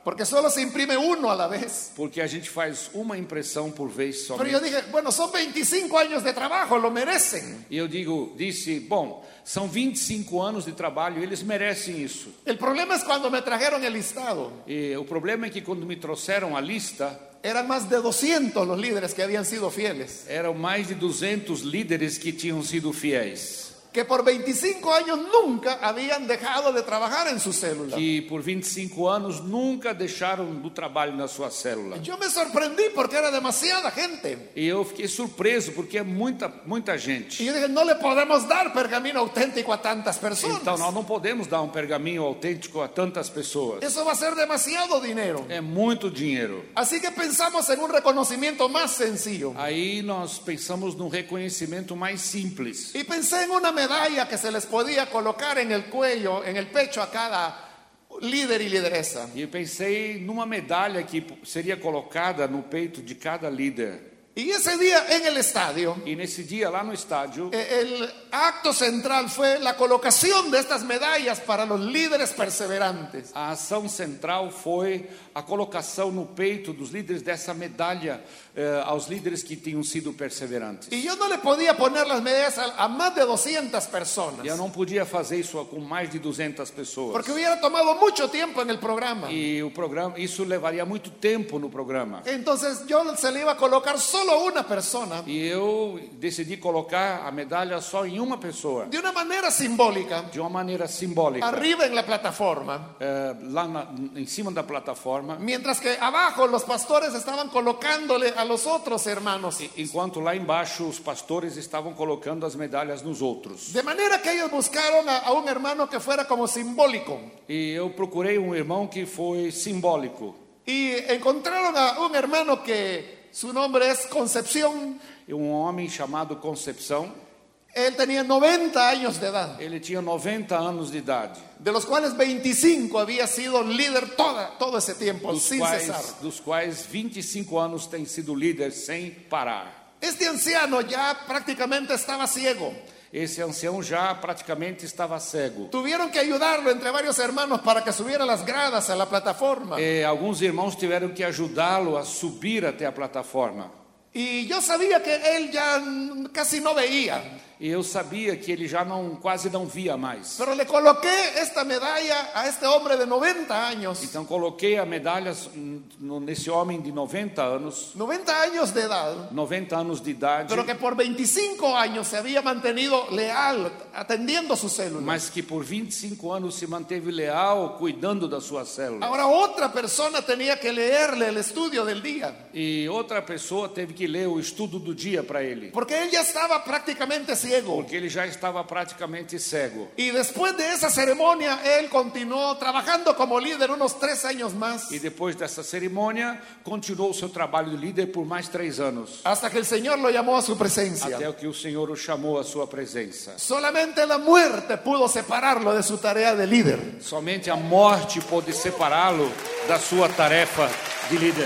porque solo se imprime uno a la vez. porque a gente faz uma impressão por vez Pero yo somente. dije, bueno, son veinticinco años de trabajo, lo merecen. E eu digo, disse, bom, são vinte e cinco anos de trabalho, eles merecem isso. El problema es cuando me trajeron el listado. E o problema é que quando me trouxeram a lista, Eran más de doscientos los líderes que habían sido fieles, eram mais de duzentos líderes que tinham sido fiéis, que por veinticinco años nunca habían dejado de trabajar en su célula. que por vinte e cinco anos nunca deixaram do trabalho na sua célula. Yo me sorprendí porque era demasiada gente. E eu fiquei surpreso porque é muita, muita gente. Y yo dije, no le podemos dar pergamino auténtico a tantas personas. Então nós não podemos dar um pergaminho autêntico a tantas pessoas. Eso va a ser demasiado dinero. É muito dinheiro. Así que pensamos en un reconocimiento más sencillo. Aí nós pensamos num reconhecimento mais simples. Y pensé en una medalla que se les podía colocar en el cuello, en el pecho a cada líder y lideresa. E eu pensei numa medalha que seria colocada no peito de cada líder. Y ese día en el estadio, E nesse dia lá no estádio, eh, el acto central fue la colocación de estas medallas para los líderes perseverantes. a ação central foi a colocação no peito dos líderes dessa medalha eh, aos líderes que tinham sido perseverantes. Y yo no le podía poner las medallas a, a más de doscientas personas, E eu não podia fazer isso com mais de duzentas pessoas. porque hubiera tomado mucho tiempo en el programa. E o programa, isso levaria muito tempo no programa. Entonces yo se le iba a colocar solo una persona, E eu decidi colocar a medalha só em uma pessoa, de una manera simbólica, de uma maneira simbólica, arriba en la plataforma, eh, lá na, em cima da plataforma, mientras que abajo los pastores estaban colocándole a los otros hermanos. enquanto lá embaixo os pastores estavam colocando as medalhas nos outros. De manera que ellos buscaron a, a un hermano que fuera como simbólico. E eu procurei um irmão que foi simbólico. Y encontraron a un hermano que su nombre es Concepción. Um homem chamado Concepção. Él tenía noventa años de edad, Ele tinha noventa anos de idade, de los cuales veinticinco había sido líder toda, todo ese tiempo, dos sin cesar. quais, dos quais vinte e cinco anos tem sido líder sem parar. Este anciano ya prácticamente estaba ciego. Esse ancião já praticamente estava cego. Tuvieron que ayudarlo entre varios hermanos para que subiera las gradas a la plataforma. E alguns irmãos tiveram que ajudá-lo a subir até a plataforma. Y yo sabía que él ya casi no veía, E eu sabia que ele já não, quase não via mais. pero le coloqué esta medalla a este hombre de noventa años. Então coloquei a medalha no- nesse homem de noventa anos, noventa años de edad, noventa anos de idade, pero que por veinticinco años se había mantenido leal, atendiendo su célula. mas que por vinte e cinco anos se manteve leal, cuidando da sua célula. Ahora otra persona tenía que leerle el estudio del día, E outra pessoa teve que ler o estudo do dia para ele, porque él ya estaba prácticamente ciego. porque ele já estava praticamente cego. Y después de esa ceremonia, él continuó trabajando como líder unos tres años más, E depois dessa cerimônia, continuou o seu trabalho de líder por mais três anos, hasta que el Señor lo llamó a su presencia. até que o Senhor o chamou à sua presença. Solamente la muerte pudo separarlo de su tarea de líder. Somente a morte pôde separá-lo da sua tarefa de líder.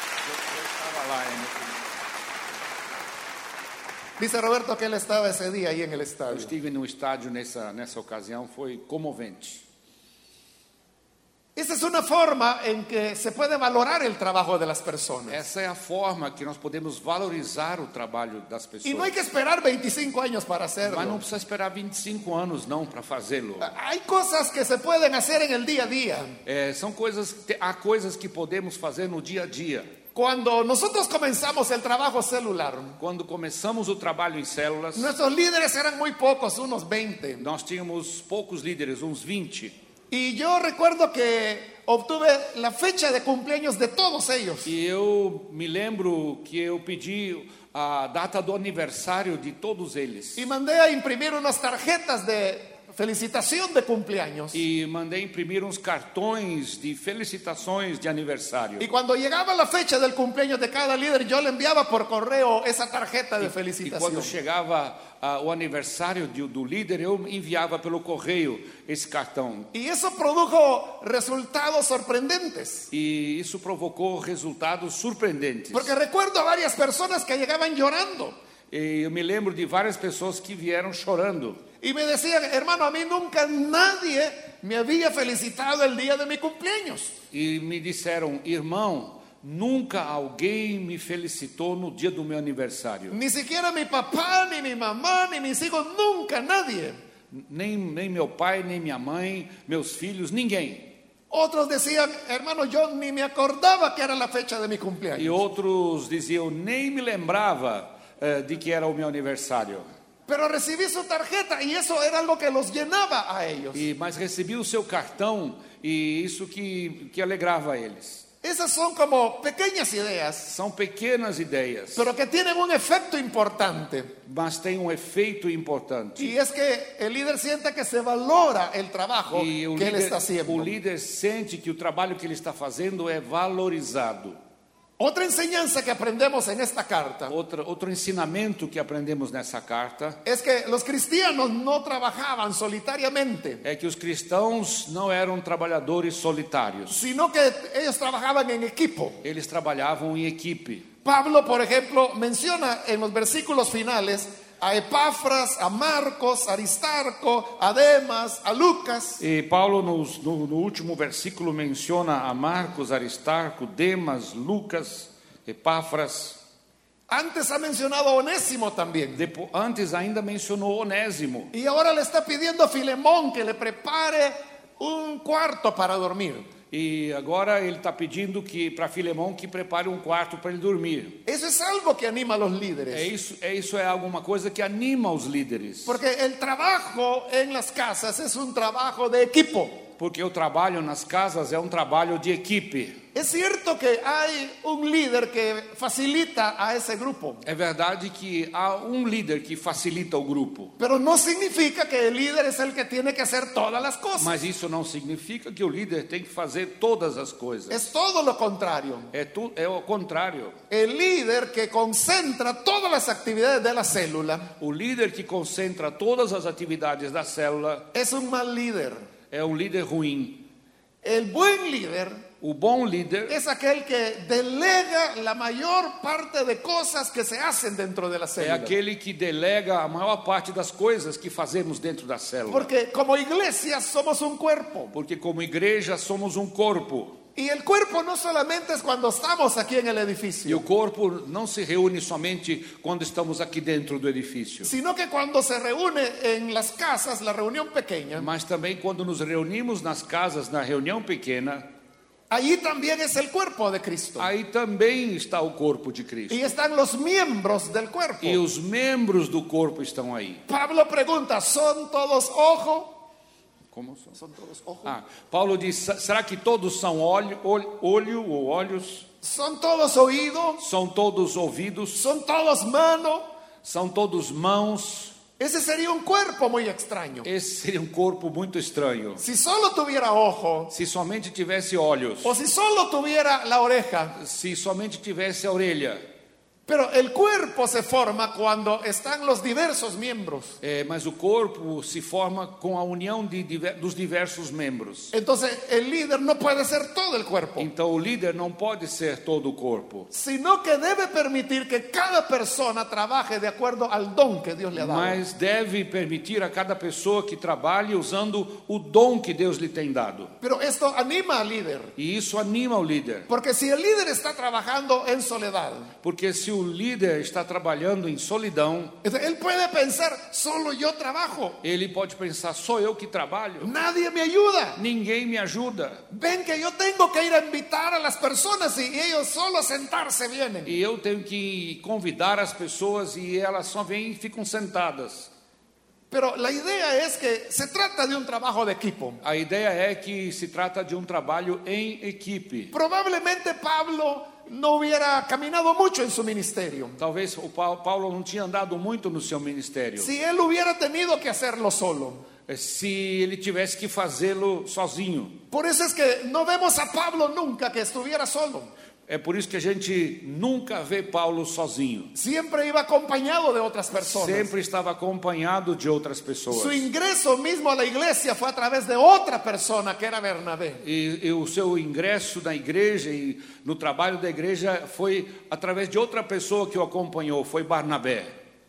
Dice Roberto que él estaba ese día ahí en el Eu estadio. estive no estádio nessa, nessa ocasião, foi comovente. Esa es una forma en que se puede valorar el trabajo de las personas. Essa é a forma que nós podemos valorizar o trabalho das Y no hay pessoas. que esperar veinticinco años para Mas não hacerlo. precisa esperar vinte e cinco anos não para fazê-lo. Hay cosas que se pueden hacer en el día a día. É, são coisas, te- há coisas que podemos fazer no dia a dia. Cuando nosotros comenzamos el trabajo celular, Quando começamos o trabalho em células, nuestros líderes eran muy pocos, unos veinte. nós tínhamos poucos líderes, uns vinte. Y yo recuerdo que obtuve la fecha de cumpleaños de todos ellos. E eu me lembro que eu pedi a data do aniversário de todos eles. Y mandé a imprimir unas tarjetas de felicitación de cumpleaños. E mandei imprimir uns cartões de felicitações de aniversário. Y cuando llegaba la fecha del cumpleaños de cada líder, yo le enviaba por correo esa tarjeta de E felicitación. quando chegava ah, o aniversário de- do líder, eu enviava pelo correio esse cartão. Y eso produjo resultados sorprendentes. E isso provocou resultados surpreendentes. Porque recuerdo a varias personas que llegaban llorando. E eu me lembro de várias pessoas que vieram chorando. Y me decían, hermano, a mí nunca nadie me había felicitado el día de mi cumpleaños. E me disseram, irmão, nunca alguém me felicitou no dia do meu aniversário. Ni siquiera mi papá, ni mi mamá, ni mis hijos, nunca nadie. Nem, nem meu pai, nem minha mãe, meus filhos, ninguém. Otros decían, hermano, yo ni me acordaba que era la fecha de mi E cumpleaños. outros diziam, nem me lembrava eh, de que era o meu aniversário. Pero recibí su tarjeta y eso era algo que los llenaba a ellos. E, mas recebi o seu cartão e isso que, que alegrava eles. Esas son como pequeñas ideas, São pequenas ideias, pero que tienen un efecto importante. mas tem um efeito importante. Y es que el líder siente que se valora el trabajo E o que él líder, está haciendo. o líder sente que o trabalho que ele está fazendo é valorizado. Otra enseñanza que aprendemos en esta carta Outra, outro ensinamento que aprendemos nessa carta es que los cristianos no trabajaban solitariamente, é que os cristãos não eram trabalhadores solitários. sino que ellos trabajaban en equipo. Eles trabalhavam em equipe. Pablo, por ejemplo, menciona en los versículos finales a Epafras, a Marcos, a Aristarco, a Demas, a Lucas. E Paulo, no, no, no último versículo, menciona a Marcos, Aristarco, Demas, Lucas, Epáfras. Antes ha mencionado a Onésimo también. Depo, antes ainda mencionou Onésimo. Y ahora le está pidiendo a Filemón que le prepare un cuarto para dormir. E agora ele está pedindo que para Filemão que prepare um quarto para ele dormir. Eso es algo que anima a los É líderes. isso, é isso é alguma coisa que anima os líderes. Porque el trabajo en las casas es un trabajo de equipo. Porque o trabalho nas casas é um trabalho de equipe. Es cierto que hay un líder que facilita a ese grupo, É verdade que há um líder que facilita o grupo. pero no significa que el líder es el que tiene que hacer todas las cosas. Mas isso não significa que o líder tem que fazer todas as coisas. Es todo lo contrario. É, tu, é o contrário. El líder que concentra todas las actividades de la célula O líder que concentra todas as atividades da célula es un mal líder. é um líder ruim. El buen líder O bom líder es aquel que delega la mayor parte de cosas que se hacen dentro de la é célula. aquele que delega a maior parte das coisas que fazemos dentro da célula. Porque como iglesia somos un cuerpo. Porque como igreja somos um corpo. Y el cuerpo no solamente es cuando estamos aquí en el E edificio, o corpo não se reúne somente quando estamos aqui dentro do edifício, sino que cuando se reúne en las casas, la reunión pequeña, mas também quando nos reunimos nas casas, na reunião pequena, allí también es el cuerpo de Cristo. aí também está o corpo de Cristo. Y están los miembros del cuerpo. E os membros do corpo estão aí. Pablo pregunta, ¿son todos ojo? Como são? ¿Son todos ojo? Ah, Paulo diz, será que todos são olho, olho, olho ou olhos? ¿Son todos oído? São todos ouvidos? ¿Son todos mano? São todos mãos? Ese sería un cuerpo muy extraño. Esse seria um corpo muito estranho. Si solo tuviera ojo, Se somente tivesse olhos, o si solo tuviera la oreja. se somente tivesse a orelha. Pero el cuerpo se forma cuando están los diversos miembros. É, mas o corpo se forma com a união de, diver- dos diversos membros. Entonces el líder no puede ser todo el cuerpo, Então o líder não pode ser todo o corpo, sino que debe permitir que cada persona trabaje de acuerdo al don que Dios le ha dado. mas deve permitir a cada pessoa que trabalhe usando o dom que Deus lhe tem dado. Pero esto anima al líder, E isso anima o líder, porque si el líder está trabajando en soledad, porque se o líder está trabalhando em solidão, entonces él puede pensar, solo yo trabajo, ele pode pensar, sou eu que trabalho, nadie me ayuda. ninguém me ajuda. Ven que yo tengo que ir a invitar a las personas y ellos solo a sentarse vienen. E eu tenho que convidar as pessoas e elas só vêm e ficam sentadas. Pero la idea es que se trata de un trabajo de equipo. A ideia é que se trata de um trabalho em equipe. Probablemente Pablo no hubiera caminado mucho en su ministerio Talvez o Pa- Paulo não tinha andado muito no seu ministério. si él hubiera tenido que hacerlo solo. Eh, Se ele tivesse que fazê-lo sozinho. Por eso es que no vemos a Pablo nunca que estuviera solo. É por isso que a gente nunca vê Paulo sozinho. Siempre iba acompañado de otras personas. Sempre estava acompanhado de outras Su pessoas. ingreso mismo a la iglesia fue a través de otra persona que era Bernabé. E, e o seu ingresso na igreja e no trabalho da igreja foi através de outra pessoa que o acompanhou, foi Barnabé.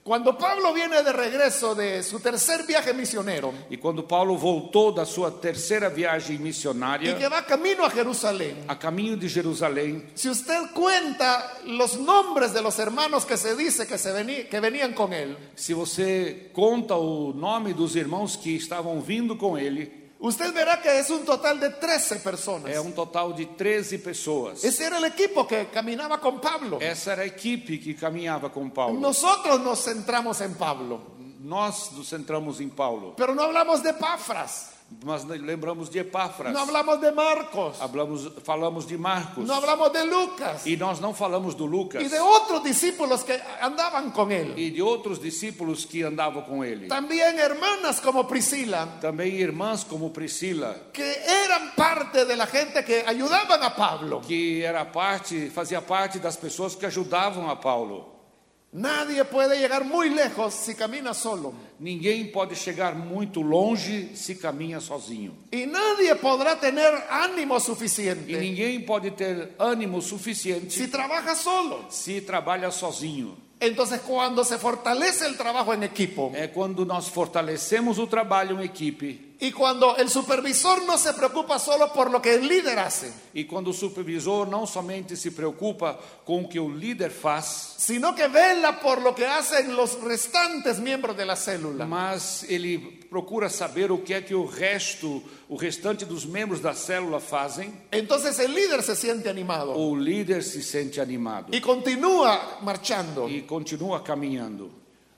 Cuando Pablo viene de regreso de su tercer viaje misionero E quando Paulo voltou da sua terceira viagem y missionária, que va camino a Jerusalén, a caminho de Jerusalém, si usted cuenta los nombres de los hermanos que se dice que, se vení- que venían con él, se você conta o nome dos irmãos que estavam vindo com ele, usted verá que es un total de trece personas. é um total de treze pessoas. Ese era el equipo que caminaba con Pablo. Essa era a equipe que caminhava com Paulo. Nosotros nos centramos en Pablo, Nós nos centramos em Paulo, pero no hablamos de Epafras, mas lembramos de Epáfras, no hablamos de Marcos, Hablamos, falamos de Marcos, no hablamos de Lucas e nós não falamos do Lucas y de otros discípulos que andaban con él. e de outros discípulos que andavam com ele. También hermanas como Priscila, Também irmãs como Priscila, que eran parte de la gente que ayudaban a Pablo. que era parte, fazia parte das pessoas que ajudavam a Paulo. Nadie puede llegar muy lejos si camina solo. Ninguém pode chegar muito longe se caminha sozinho. Y nadie podrá tener ánimo E suficiente ninguém pode ter ânimo suficiente si trabaja solo. se trabalha sozinho. Entonces, cuando se fortalece el trabajo en equipo É quando nós fortalecemos o trabalho em equipe y cuando el supervisor no se preocupa solo por lo que el líder hace, e quando o supervisor não somente se preocupa com o que o líder faz, sino que vela por lo que hacen los restantes miembros de la célula. mas ele procura saber o que é que o resto, o restante dos membros da célula fazem, Entonces el líder se siente animado o líder se sente animado y continúa marchando. e continua caminhando.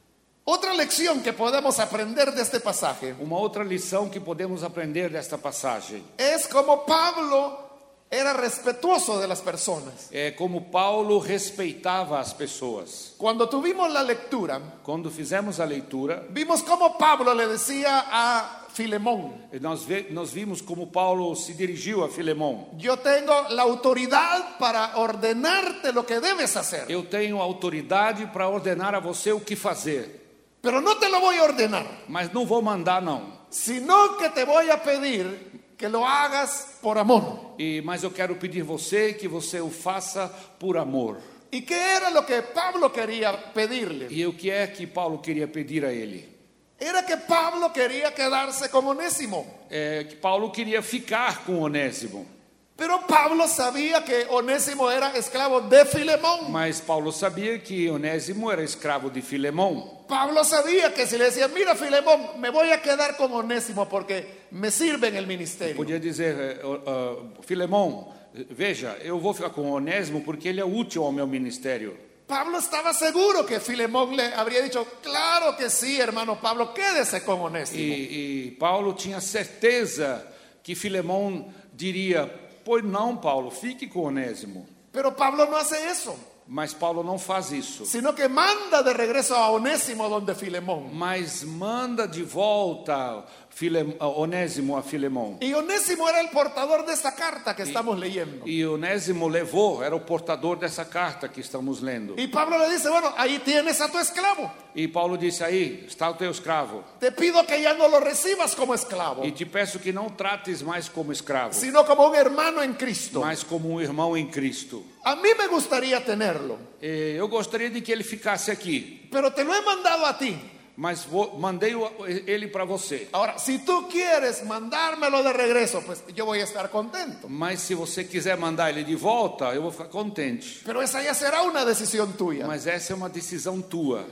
Otra lección que podemos aprender de este pasaje Uma outra lição que podemos aprender desta passagem es como Pablo era respetuoso de las personas. é como Paulo respeitava as pessoas. Cuando tuvimos la lectura, Quando fizemos a leitura, vimos cómo Pablo le decía a Filemón: nós, ve, nós vimos como Paulo se dirigiu a Filemão. yo tengo la autoridad para ordenarte lo que debes hacer, Eu tenho autoridade para ordenar a você o que fazer, pero no te lo voy a ordenar, mas não vou mandar não. sino que te voy a pedir que lo hagas por amor. E, mas eu quero pedir você que você o faça por amor. ¿Y qué era lo que Pablo quería pedirle? E o que é que Paulo queria pedir a ele? Era que Pablo quería quedarse con Onésimo. É que Paulo queria ficar com Onésimo. Pero Pablo sabía que Onésimo era esclavo de Filemón. Mas Paulo sabia que Onésimo era escravo de Filemão. Pablo sabía que si le decía: mira, Filemón, me voy a quedar con Onésimo porque me sirve en el ministerio. Podia dizer, uh, uh, Filemão, veja, eu vou ficar com Onésimo porque ele é útil ao meu ministério. Pablo estaba seguro que Filemón le habría dicho: claro que sí, hermano Pablo, quédese con Onésimo. E, e Paulo tinha certeza que Filemão diria: pois não, Paulo, fique com Onésimo. Pero Pablo no hace eso, Mas Paulo não faz isso. sino que manda de regreso a Onésimo donde Filemón. Mas manda de volta Filem, Onésimo a Filemão. Y Onésimo era el portador de esta carta que estamos leyendo. E Onésimo levou, era o portador dessa carta que estamos lendo. Y Pablo le dice: bueno, ahí tienes a tu esclavo. E Paulo disse: aí está o teu escravo. Te pido que ya no lo recibas como esclavo, E te peço que não trates mais como escravo, sino como un hermano en Cristo. mas como um irmão em Cristo. A mí me gustaría tenerlo, E eu gostaria de que ele ficasse aqui, pero te lo he mandado a ti. mas vou, mandei o- ele para você. Ahora, si tú quieres mandármelo de regreso, pues yo voy a estar contento. Mas se você quiser mandar ele de volta, eu vou ficar contente. Pero esa ya será una decisión tuya. Mas essa é uma decisão tua.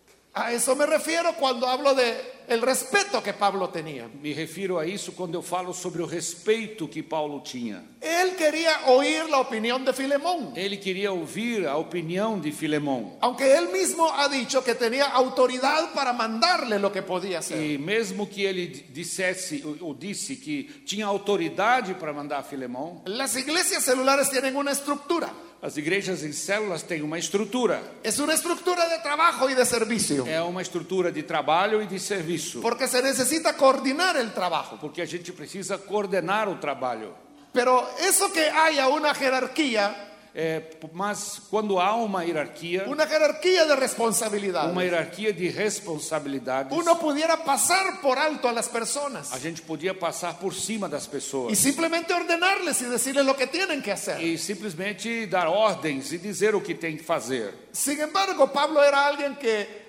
A eso me refiero cuando hablo de el respeto que Pablo tenía. Me refiro a isso quando eu falo sobre o respeito que Paulo tinha. Él quería oír la opinión de Filemón, Ele queria ouvir a opinião de Filemão. aunque él mismo ha dicho que tenía autoridad para mandarle lo que podía hacer. E mesmo que ele dissesse ou disse que tinha autoridade para mandar Filemão, Las iglesias celulares tienen una estructura. as igrejas em células têm uma estrutura. Es una estructura de trabajo y de servicio, É uma estrutura de trabalho e de serviço. porque se necesita coordinar el trabajo. Porque a gente precisa coordenar o trabalho. Pero eso que haya una jerarquía, É, mas quando há uma hierarquia, una jerarquía de responsabilidad, uma hierarquia de responsabilidades, uno pudiera pasar por alto a las personas a gente podia passar por cima das y pessoas simplemente ordenarles y decirles lo que tienen que hacer. e simplesmente dar ordens e dizer o que tem que fazer. Sin embargo, Pablo era alguien que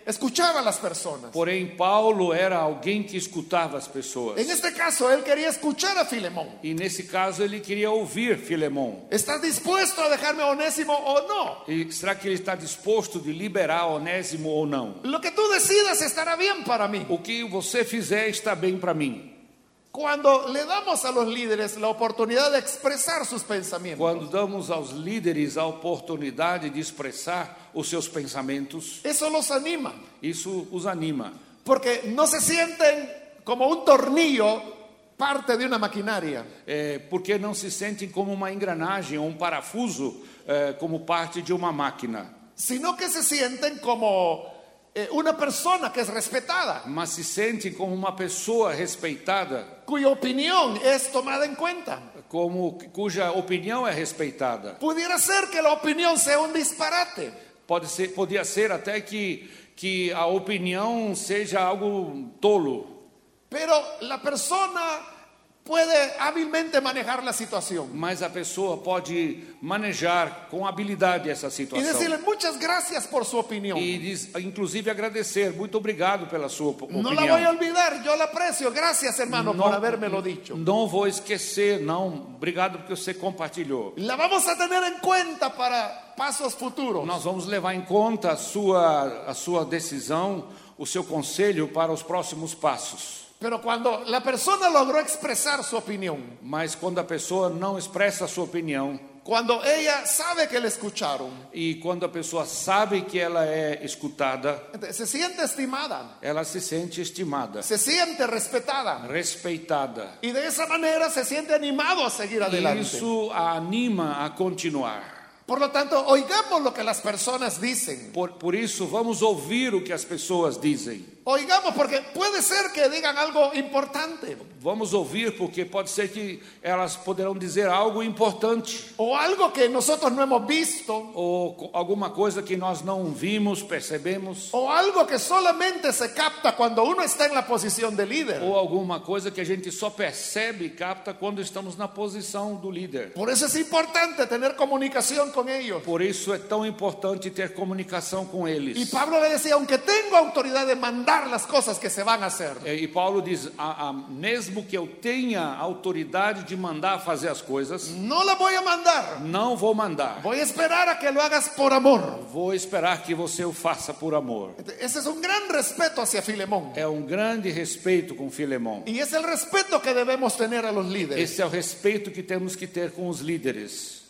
escuchaba a las personas. Porém, Paulo era alguém que escutava as pessoas. En este caso, él quería escuchar a Filemón. E nesse caso ele queria ouvir Filemón. ¿Estás dispuesto a dejarme a Onésimo o no? E será que ele está disposto de liberar Onésimo ou não? Lo que tú decidas estará bien para mí. O que você fizer está bem para mim. Cuando le damos a los líderes la oportunidad de expresar sus pensamientos, Quando damos aos líderes a oportunidade de expressar os seus pensamentos, eso los anima, isso os anima. porque no se sienten como un tornillo parte de una maquinaria, É, porque não se sentem como uma engrenagem ou um parafuso, é, como parte de uma máquina, sino que se sienten como eh, una persona que es respetada, mas se sentem como uma pessoa respeitada, cuya opinión es tomada en cuenta. como cuja opinião é respeitada. Pudiera ser que la opinión sea un disparate, Pode ser, podia ser até que que a opinião seja algo tolo, pero la persona puede hábilmente manejar la situación mas a pessoa pode manejar com habilidade essa y situação. decirle muchas gracias por su opinión. E diz, inclusive agradecer, muito obrigado pela sua op- No la voy a opinião. olvidar, yo la aprecio. Gracias, hermano, por habérmelo dicho. Não vou esquecer, não. Obrigado porque você compartilhou. La vamos a tener en cuenta para pasos futuros. Nós vamos levar em conta a sua, a sua decisão, o seu conselho para os próximos passos. Pero cuando la persona logró expresar su opinión, Mas quando a pessoa não expressa a sua opinião, cuando ella sabe que le escucharon, e quando a pessoa sabe que ela é escutada, se siente estimada, ela se sente estimada, se siente respetada respeitada. y de esa manera se siente animado a seguir E adelante. isso a anima a continuar. Por lo tanto, oigamos lo que las personas dicen. Por, por isso, vamos ouvir o que as pessoas dizem. Oigamos, porque puede ser que digan algo importante Vamos ouvir, porque pode ser que elas poderão dizer algo importante, o algo que nosotros no hemos visto ou co- alguma coisa que nós não vimos, percebemos, o algo que solamente se capta cuando uno está en la posición de líder. ou alguma coisa que a gente só percebe e capta quando estamos na posição do líder. Por eso es importante tener comunicación con ellos. Por isso é tão importante ter comunicação com Y eles. Pablo le decía, aunque tengo autoridad de mandar las cosas que se van a hacer, É, E Paulo diz, a, a, mesmo que eu tenha autoridade de mandar fazer as coisas, no la voy a mandar. não vou mandar. Voy a esperar a que lo hagas por amor. Vou esperar que você o faça por amor. Ese es un gran respeto hacia Filemón. É um grande respeito com Filemón. Y es el respeto que debemos tener a los líderes. Esse é o respeito que temos que ter com os líderes.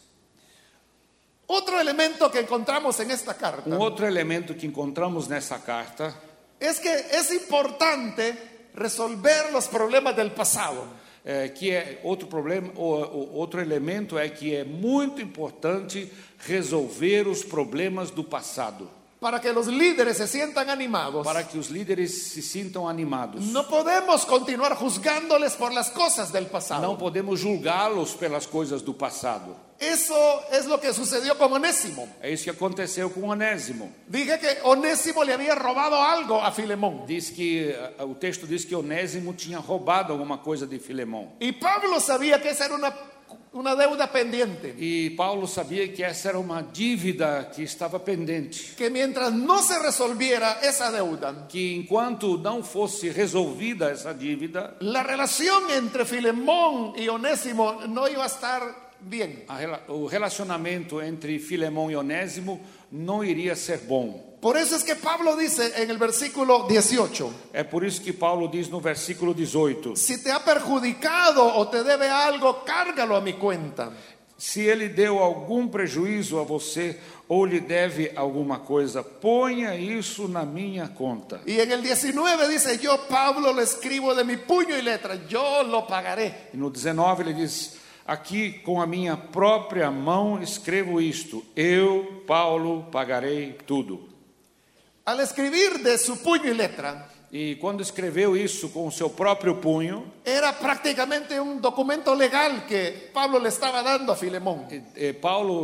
Otro elemento que encontramos en esta carta Um outro elemento que encontramos nessa carta es que es importante resolver los problemas del pasado. é que é outro problema, o, o, outro elemento é que é muito importante resolver os problemas do passado, Para que los líderes se sientan animados. para que os líderes se sintam animados. No podemos continuar juzgándoles por las cosas del pasado. Não podemos julgá-los pelas coisas do passado. Eso es lo que sucedió con Onésimo. É isso que aconteceu com Onésimo. Dije que Onésimo le había robado algo a Filemón. Diz que ah, o texto diz que Onésimo tinha roubado alguma coisa de Filemón. Y Pablo sabía que esa era una, una deuda pendiente. E Paulo sabia que essa era uma dívida que estava pendente, Que mientras no se resolviera esa deuda, que enquanto não fosse resolvida essa dívida, la relación entre Filemón y Onésimo no iba a estar bien. a rela- o relacionamento entre Filemón e Onésimo não iria ser bom. Por eso es que Pablo dice en el versículo dieciocho, É por isso que Paulo diz no versículo dezoito: si te ha perjudicado o te debe algo, cárgalo a mi cuenta. se ele deu algum prejuízo a você ou lhe deve alguma coisa, ponha isso na minha conta. Y en el diecinueve dice, yo Pablo lo escribo de mi puño y letra, yo lo pagaré. E no dezenove ele diz: aqui com a minha própria mão escrevo isto, eu, Paulo, pagarei tudo. Al escribir de su puño y letra, E quando escreveu isso com o seu próprio punho, era prácticamente un documento legal que Pablo le estaba dando a Filemón. eh, eh, Paulo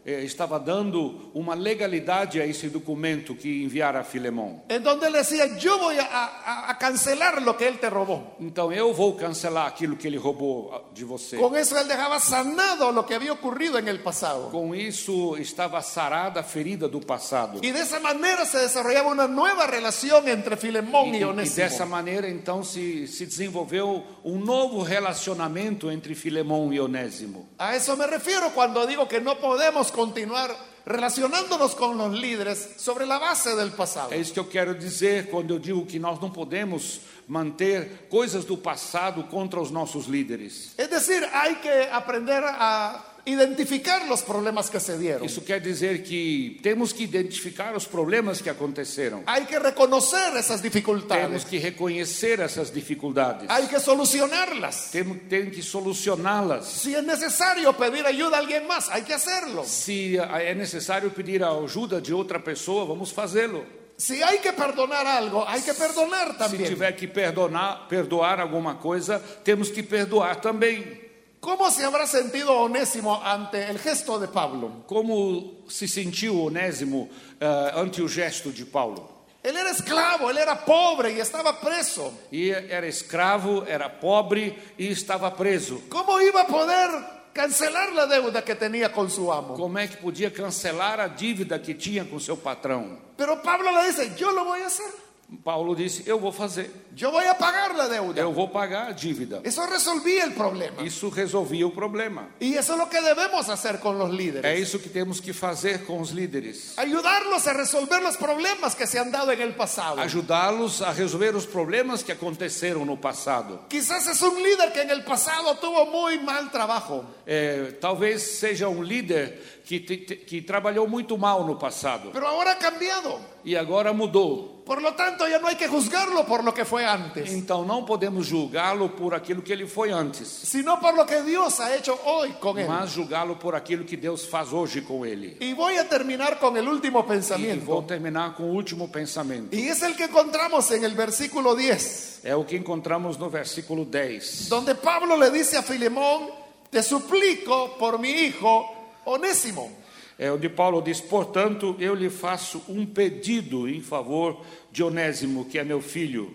eh, estava dando uma legalidade a esse documento que enviara a Filemón. en donde él decía, yo voy a, a- a cancelar lo que él te robó. Então eu vou cancelar aquilo que ele roubou de você. Con eso él dejaba sanado lo que había ocurrido en el pasado. Com isso estava sarada a ferida do passado. Y de esa manera se desarrollaba una nueva relación entre Filemón E, y e dessa Onésimo. maneira, então, se, se desenvolveu um novo relacionamento entre Filemón e Onésimo. A eso me refiero cuando digo que no podemos continuar relacionándonos con los líderes sobre la base del pasado. É isso que eu quero dizer quando eu digo que nós não podemos manter coisas do passado contra os nossos líderes. Es decir, hay que aprender a identificar los problemas que se dieron. Isso quer dizer que temos que identificar os problemas que aconteceram. Hay que reconocer esas Temos dificultades. que reconhecer essas dificuldades. Hay que solucionarlas. Temos, temos que solucioná-las. Si es necesario pedir ayuda a alguien más, hay que hacerlo. Se é necessário pedir a ajuda de outra pessoa, vamos fazê-lo. Si hay que perdonar algo, hay que perdonar Se también. tiver que perdonar, perdoar alguma coisa, temos que perdoar também. ¿Cómo se habrá sentido Onésimo ante el gesto de Pablo? Como se sentiu Onésimo eh, ante o gesto de Paulo? Él era esclavo, él era pobre y estaba preso. E era escravo, era pobre e estava preso. ¿Cómo iba a poder cancelar la deuda que tenía con su amo? Como é que podia cancelar a dívida que tinha com seu patrão? Pero Pablo le dice, yo lo voy a hacer. Paulo disse: eu vou fazer, Yo voy a pagar la deuda. eu vou pagar a dívida. Eso resolvía el problema. Isso resolvia o problema. Y eso es lo que debemos hacer con los É líderes. isso que temos que fazer com os líderes. Ayudarlos a resolver los problemas que se han dado en el pasado. Ajudá-los a resolver os problemas que aconteceram no passado. Quizás es un líder que en el pasado tuvo muy mal trabajo. É, talvez seja um líder que, te- te- que trabalhou muito mal no passado Pero ahora ha cambiado. e agora mudou. Por lo tanto, ya no hay que juzgarlo por lo que fue antes, Então não podemos julgá-lo por aquilo que ele foi antes, sino por lo que Dios ha hecho hoy con él. mas julgá-lo por aquilo que Deus faz hoje com ele. Y voy a terminar con el último E vou pensamiento. terminar com o último pensamento. Y es el que encontramos en el versículo diez, É o que encontramos no versículo dez, donde Pablo le dice a Filemón, te suplico por mi hijo Onésimo. é onde Paulo diz: portanto, eu lhe faço um pedido em favor de Onésimo, que é meu filho.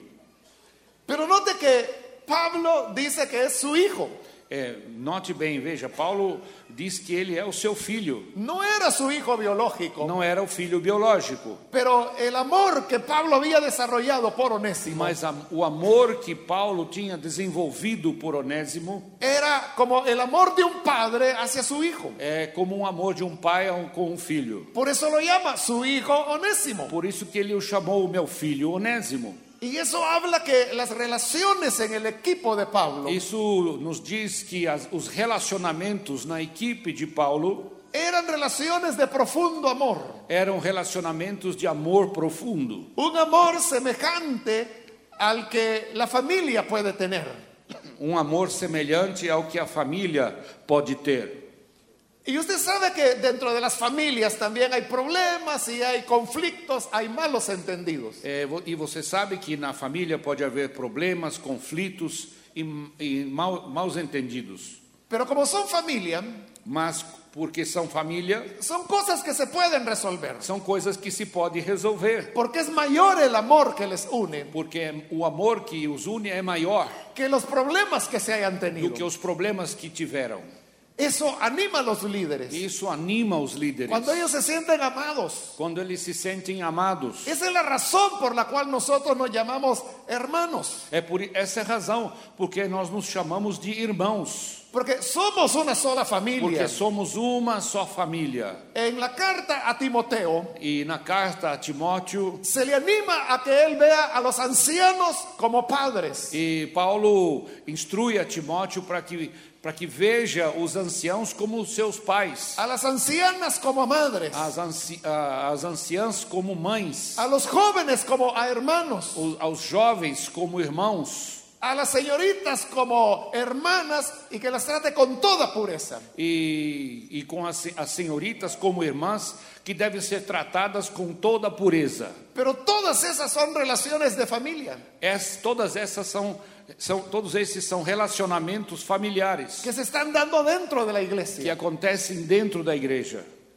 Pero note que Pablo dice que es su hijo. É, note bem, veja, Paulo diz que ele é o seu filho, No era su hijo biológico, não era o filho biológico, pero el amor que Pablo había desarrollado por Onésimo mas a, o amor que Paulo tinha desenvolvido por Onésimo era como el amor de un padre hacia su hijo. é como um amor de um pai a um- com um filho. Por eso lo llama su hijo Onésimo. Por isso que ele o chamou meu filho Onésimo. Y eso habla que las relaciones en el equipo de Pablo Isso nos diz que as, os relacionamentos na equipe de Paulo eran relaciones de profundo amor. eram relacionamentos de amor profundo. Un amor semejante al que la familia puede tener. Um amor semelhante ao que a família pode ter. Y usted sabe que dentro de las familias también hay problemas y hay conflictos, hay malos entendidos. É, vo- e você sabe que na família pode haver problemas, conflitos e, e mal, maus entendidos. Pero como son familia, Mas porque são família, son cosas que se pueden resolver. são coisas que se pode resolver. Porque es mayor el amor que les une Porque o amor que os une é maior que los problemas que se hayan do tenido. que os problemas que tiveram. Eso anima a los líderes. Isso anima os líderes. Cuando ellos se sienten amados. Quando eles se sentem amados. Esa es la razón por la cual nosotros nos llamamos hermanos. É por essa razão porque nós nos chamamos de irmãos. Porque somos una sola familia. Porque somos uma só família. En la carta a Timoteo E na carta a Timóteo, se le anima a que él vea a los ancianos como padres. e Paulo instrui a Timóteo para que, para que veja os anciãos como seus pais, A las ancianas como madres. as, anci, a- as anciãs como mães, A los jóvenes como a hermanos. os- aos jovens como irmãos, A las señoritas como hermanas y que las trate con toda pureza. e, e com as, as senhoritas como irmãs, que devem ser tratadas com toda a pureza. Pero todas esas son relaciones de familia Es, todas essas são, são, todos esses são relacionamentos familiares que se están dando dentro de la que iglesia. acontecem dentro da igreja.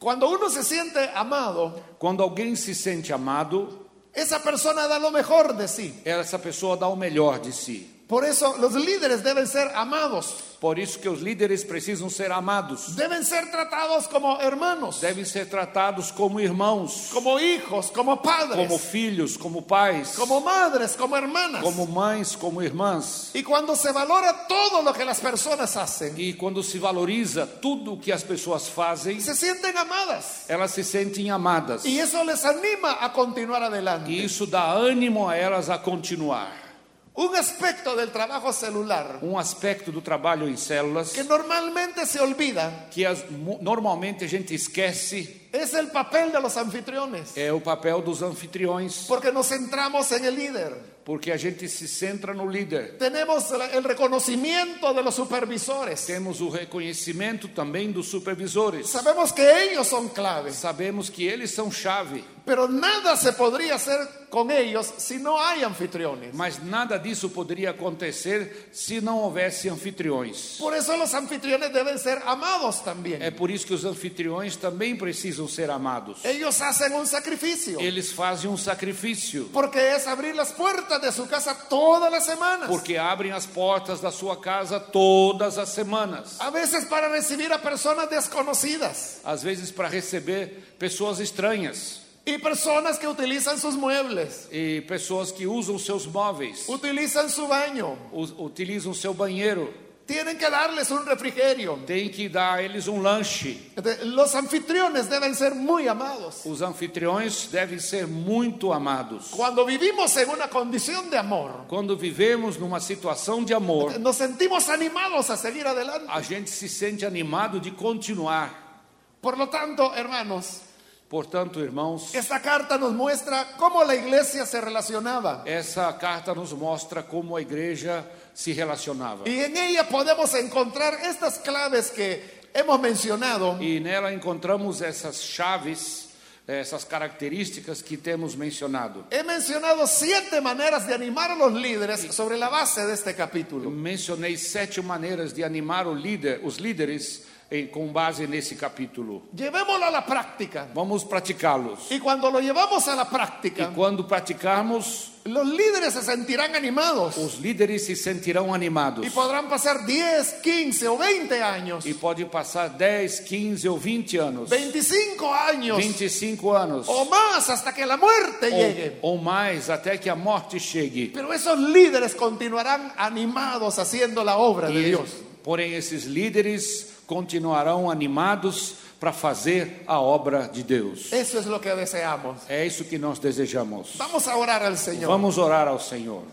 Cuando uno se siente amado, Quando alguém se sente amado, esa persona da lo mejor de sí. essa pessoa dá o melhor de si. Por eso los líderes deben ser amados. Por isso que os líderes precisam ser amados. Deben ser tratados como hermanos, Devem ser tratados como irmãos, como hijos, como padres, como filhos, como pais, como madres, como hermanas. como mães, como irmãs. Y cuando se valora todo lo que las personas hacen, E quando se valoriza tudo o que as pessoas fazem, se sienten amadas. elas se sentem amadas. Y eso les anima a continuar adelante. E isso dá ânimo a elas a continuar. Un aspecto del trabajo celular Um aspecto do trabalho em células que normalmente se olvida que as, mo- normalmente a gente esquece es el papel de los anfitriones, é o papel dos anfitriões, porque nos centramos en el líder. porque a gente se centra no líder. Tenemos la- el reconocimiento de los supervisores. Temos o reconhecimento também dos supervisores. Sabemos que ellos son claves, Sabemos que eles são chave, pero nada se podría hacer con ellos si no hay anfitriones. mas nada disso poderia acontecer se não houvesse anfitriões. Por eso los anfitriones deben ser amados también. É por isso que os anfitriões também precisam ser amados. Ellos hacen un sacrificio, Eles fazem um sacrifício, porque es abrir las puertas de su casa todas las semanas. porque abrem as portas da sua casa todas as semanas. A veces para recibir a personas desconocidas Às vezes para receber pessoas estranhas y personas que utilizan sus muebles, e pessoas que usam seus móveis, utilizan su baño. us- utilizam seu banheiro. Tienen que darles un refrigerio. Tem que dar a eles um lanche. Entonces, los anfitriones deben ser muy amados. Os anfitriões devem ser muito amados. Cuando vivimos en una condición de amor, Quando vivemos numa situação de amor, nos sentimos animados a seguir adelante. a gente se sente animado de continuar. Por lo tanto, hermanos, Portanto, irmãos, esta carta nos muestra cómo la iglesia se relacionaba. essa carta nos mostra como a igreja se relacionava. Y en ella podemos encontrar estas claves que hemos mencionado. E nela encontramos essas chaves, essas características que temos mencionado. He mencionado siete maneras de animar a los líderes sobre la base de este capítulo. Mencionei sete maneiras de animar o líder, os líderes em, com base nesse capítulo. Llevémoslo a la práctica. Vamos praticá-los. Y cuando lo llevamos a la E práctica, quando praticarmos, los líderes se sentirán animados os líderes se sentirão animados. y podrán pasar diez, quince o veinte años, E pode passar dez, quinze ou vinte anos, veinticinco años vinte e cinco anos, o más hasta que la muerte llegue. ou, ou mais, até que a morte chegue. Pero esos líderes continuarán animados haciendo la obra de E, Dios. porém, esses líderes continuarão animados para fazer a obra de Deus. Eso es lo que deseamos. É isso que nós desejamos. Vamos a orar al Señor. Vamos orar ao Senhor.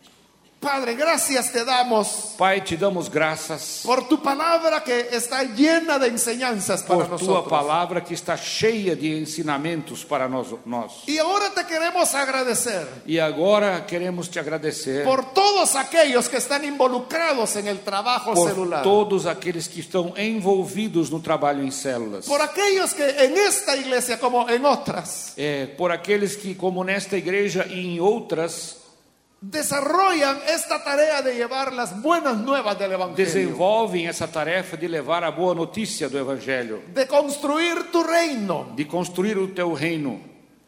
Padre, gracias te damos Pai, te damos graças por tu palabra que está llena de enseñanzas para por tua nosotros. palavra que está cheia de ensinamentos para nós. nós. Y ahora te queremos agradecer E agora queremos te agradecer por todos aquellos que están involucrados en el trabajo por celular. todos aqueles que estão envolvidos no trabalho em células. Por aquellos que en esta iglesia como en otras É, por aqueles que, como nesta igreja e em outras, desarrollan esta tarea de llevar las buenas nuevas del Evangelio, desenvolvem essa tarefa de levar a boa notícia do Evangelho, de construir tu reino. de construir o teu reino.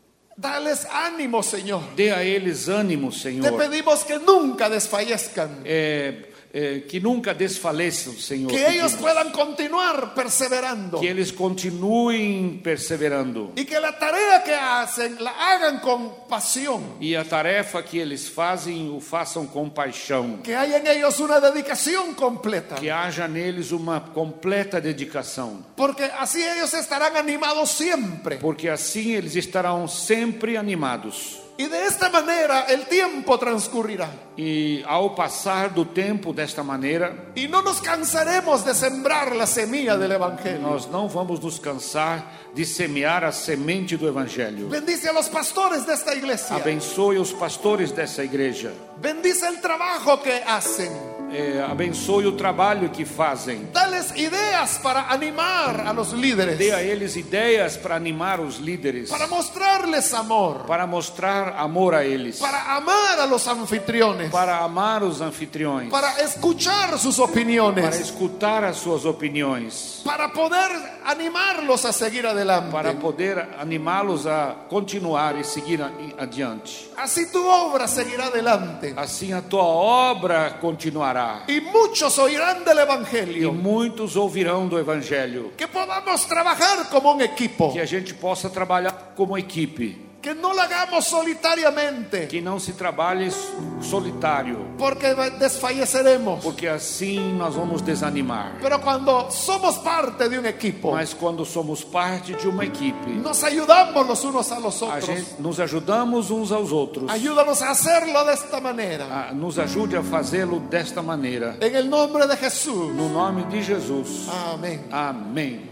Dales ánimo, Señor. Dê a eles ânimo, Te Senhor. pedimos que nunca desfallezcan, É, é, que nunca desfaleçam, Senhor. que ellos pedimos. puedan continuar perseverando Que eles continuem perseverando. y que la tarea que hacen la hagan con pasión, E a tarefa que eles fazem, o façam com paixão. que haya en ellos una dedicación completa, Que haja neles uma completa dedicação. porque así ellos estarán animados siempre. Porque assim eles estarão sempre animados. Y de esta manera el tiempo transcurrirá E ao passar do tempo desta maneira, y no nos cansaremos de sembrar la semilla del Evangelio. nós não vamos nos cansar de semear a semente do Evangelho. Bendice a los pastores de esta iglesia. Abençoe os pastores dessa igreja. Bendice el trabajo que hacen. é, abençoe o trabalho que fazem. Dales ideas para animar a los líderes, Dê a eles ideias para animar os líderes, para mostrarles amor, para mostrar amor a eles, para amar a los anfitriones, para amar os anfitriões, para escuchar sus para opiniones, escutar as suas opiniões, para poder animarlos a seguir adelante. para poder animá-los a continuar e seguir a- adiante. Así tu obra seguirá adelante Assim a tua obra continuará. y muchos oirán del E Evangelio. muitos ouvirão do Evangelho. Que podamos trabajar como un equipo, Que a gente possa trabalhar como equipe. que no lo hagamos solitariamente, Que não se trabalhe solitário. porque desfalleceremos. Porque assim nós vamos desanimar. Pero cuando somos parte de un equipo, Mas quando somos parte de uma equipe, nos ayudamos los unos a los a otros. gente, nos ajudamos uns aos outros. Ayúdanos a hacerlo de esta manera. Ah, nos ajude a fazê-lo desta maneira. En el nombre de Jesús. No nome de Jesus. Amén. Amém.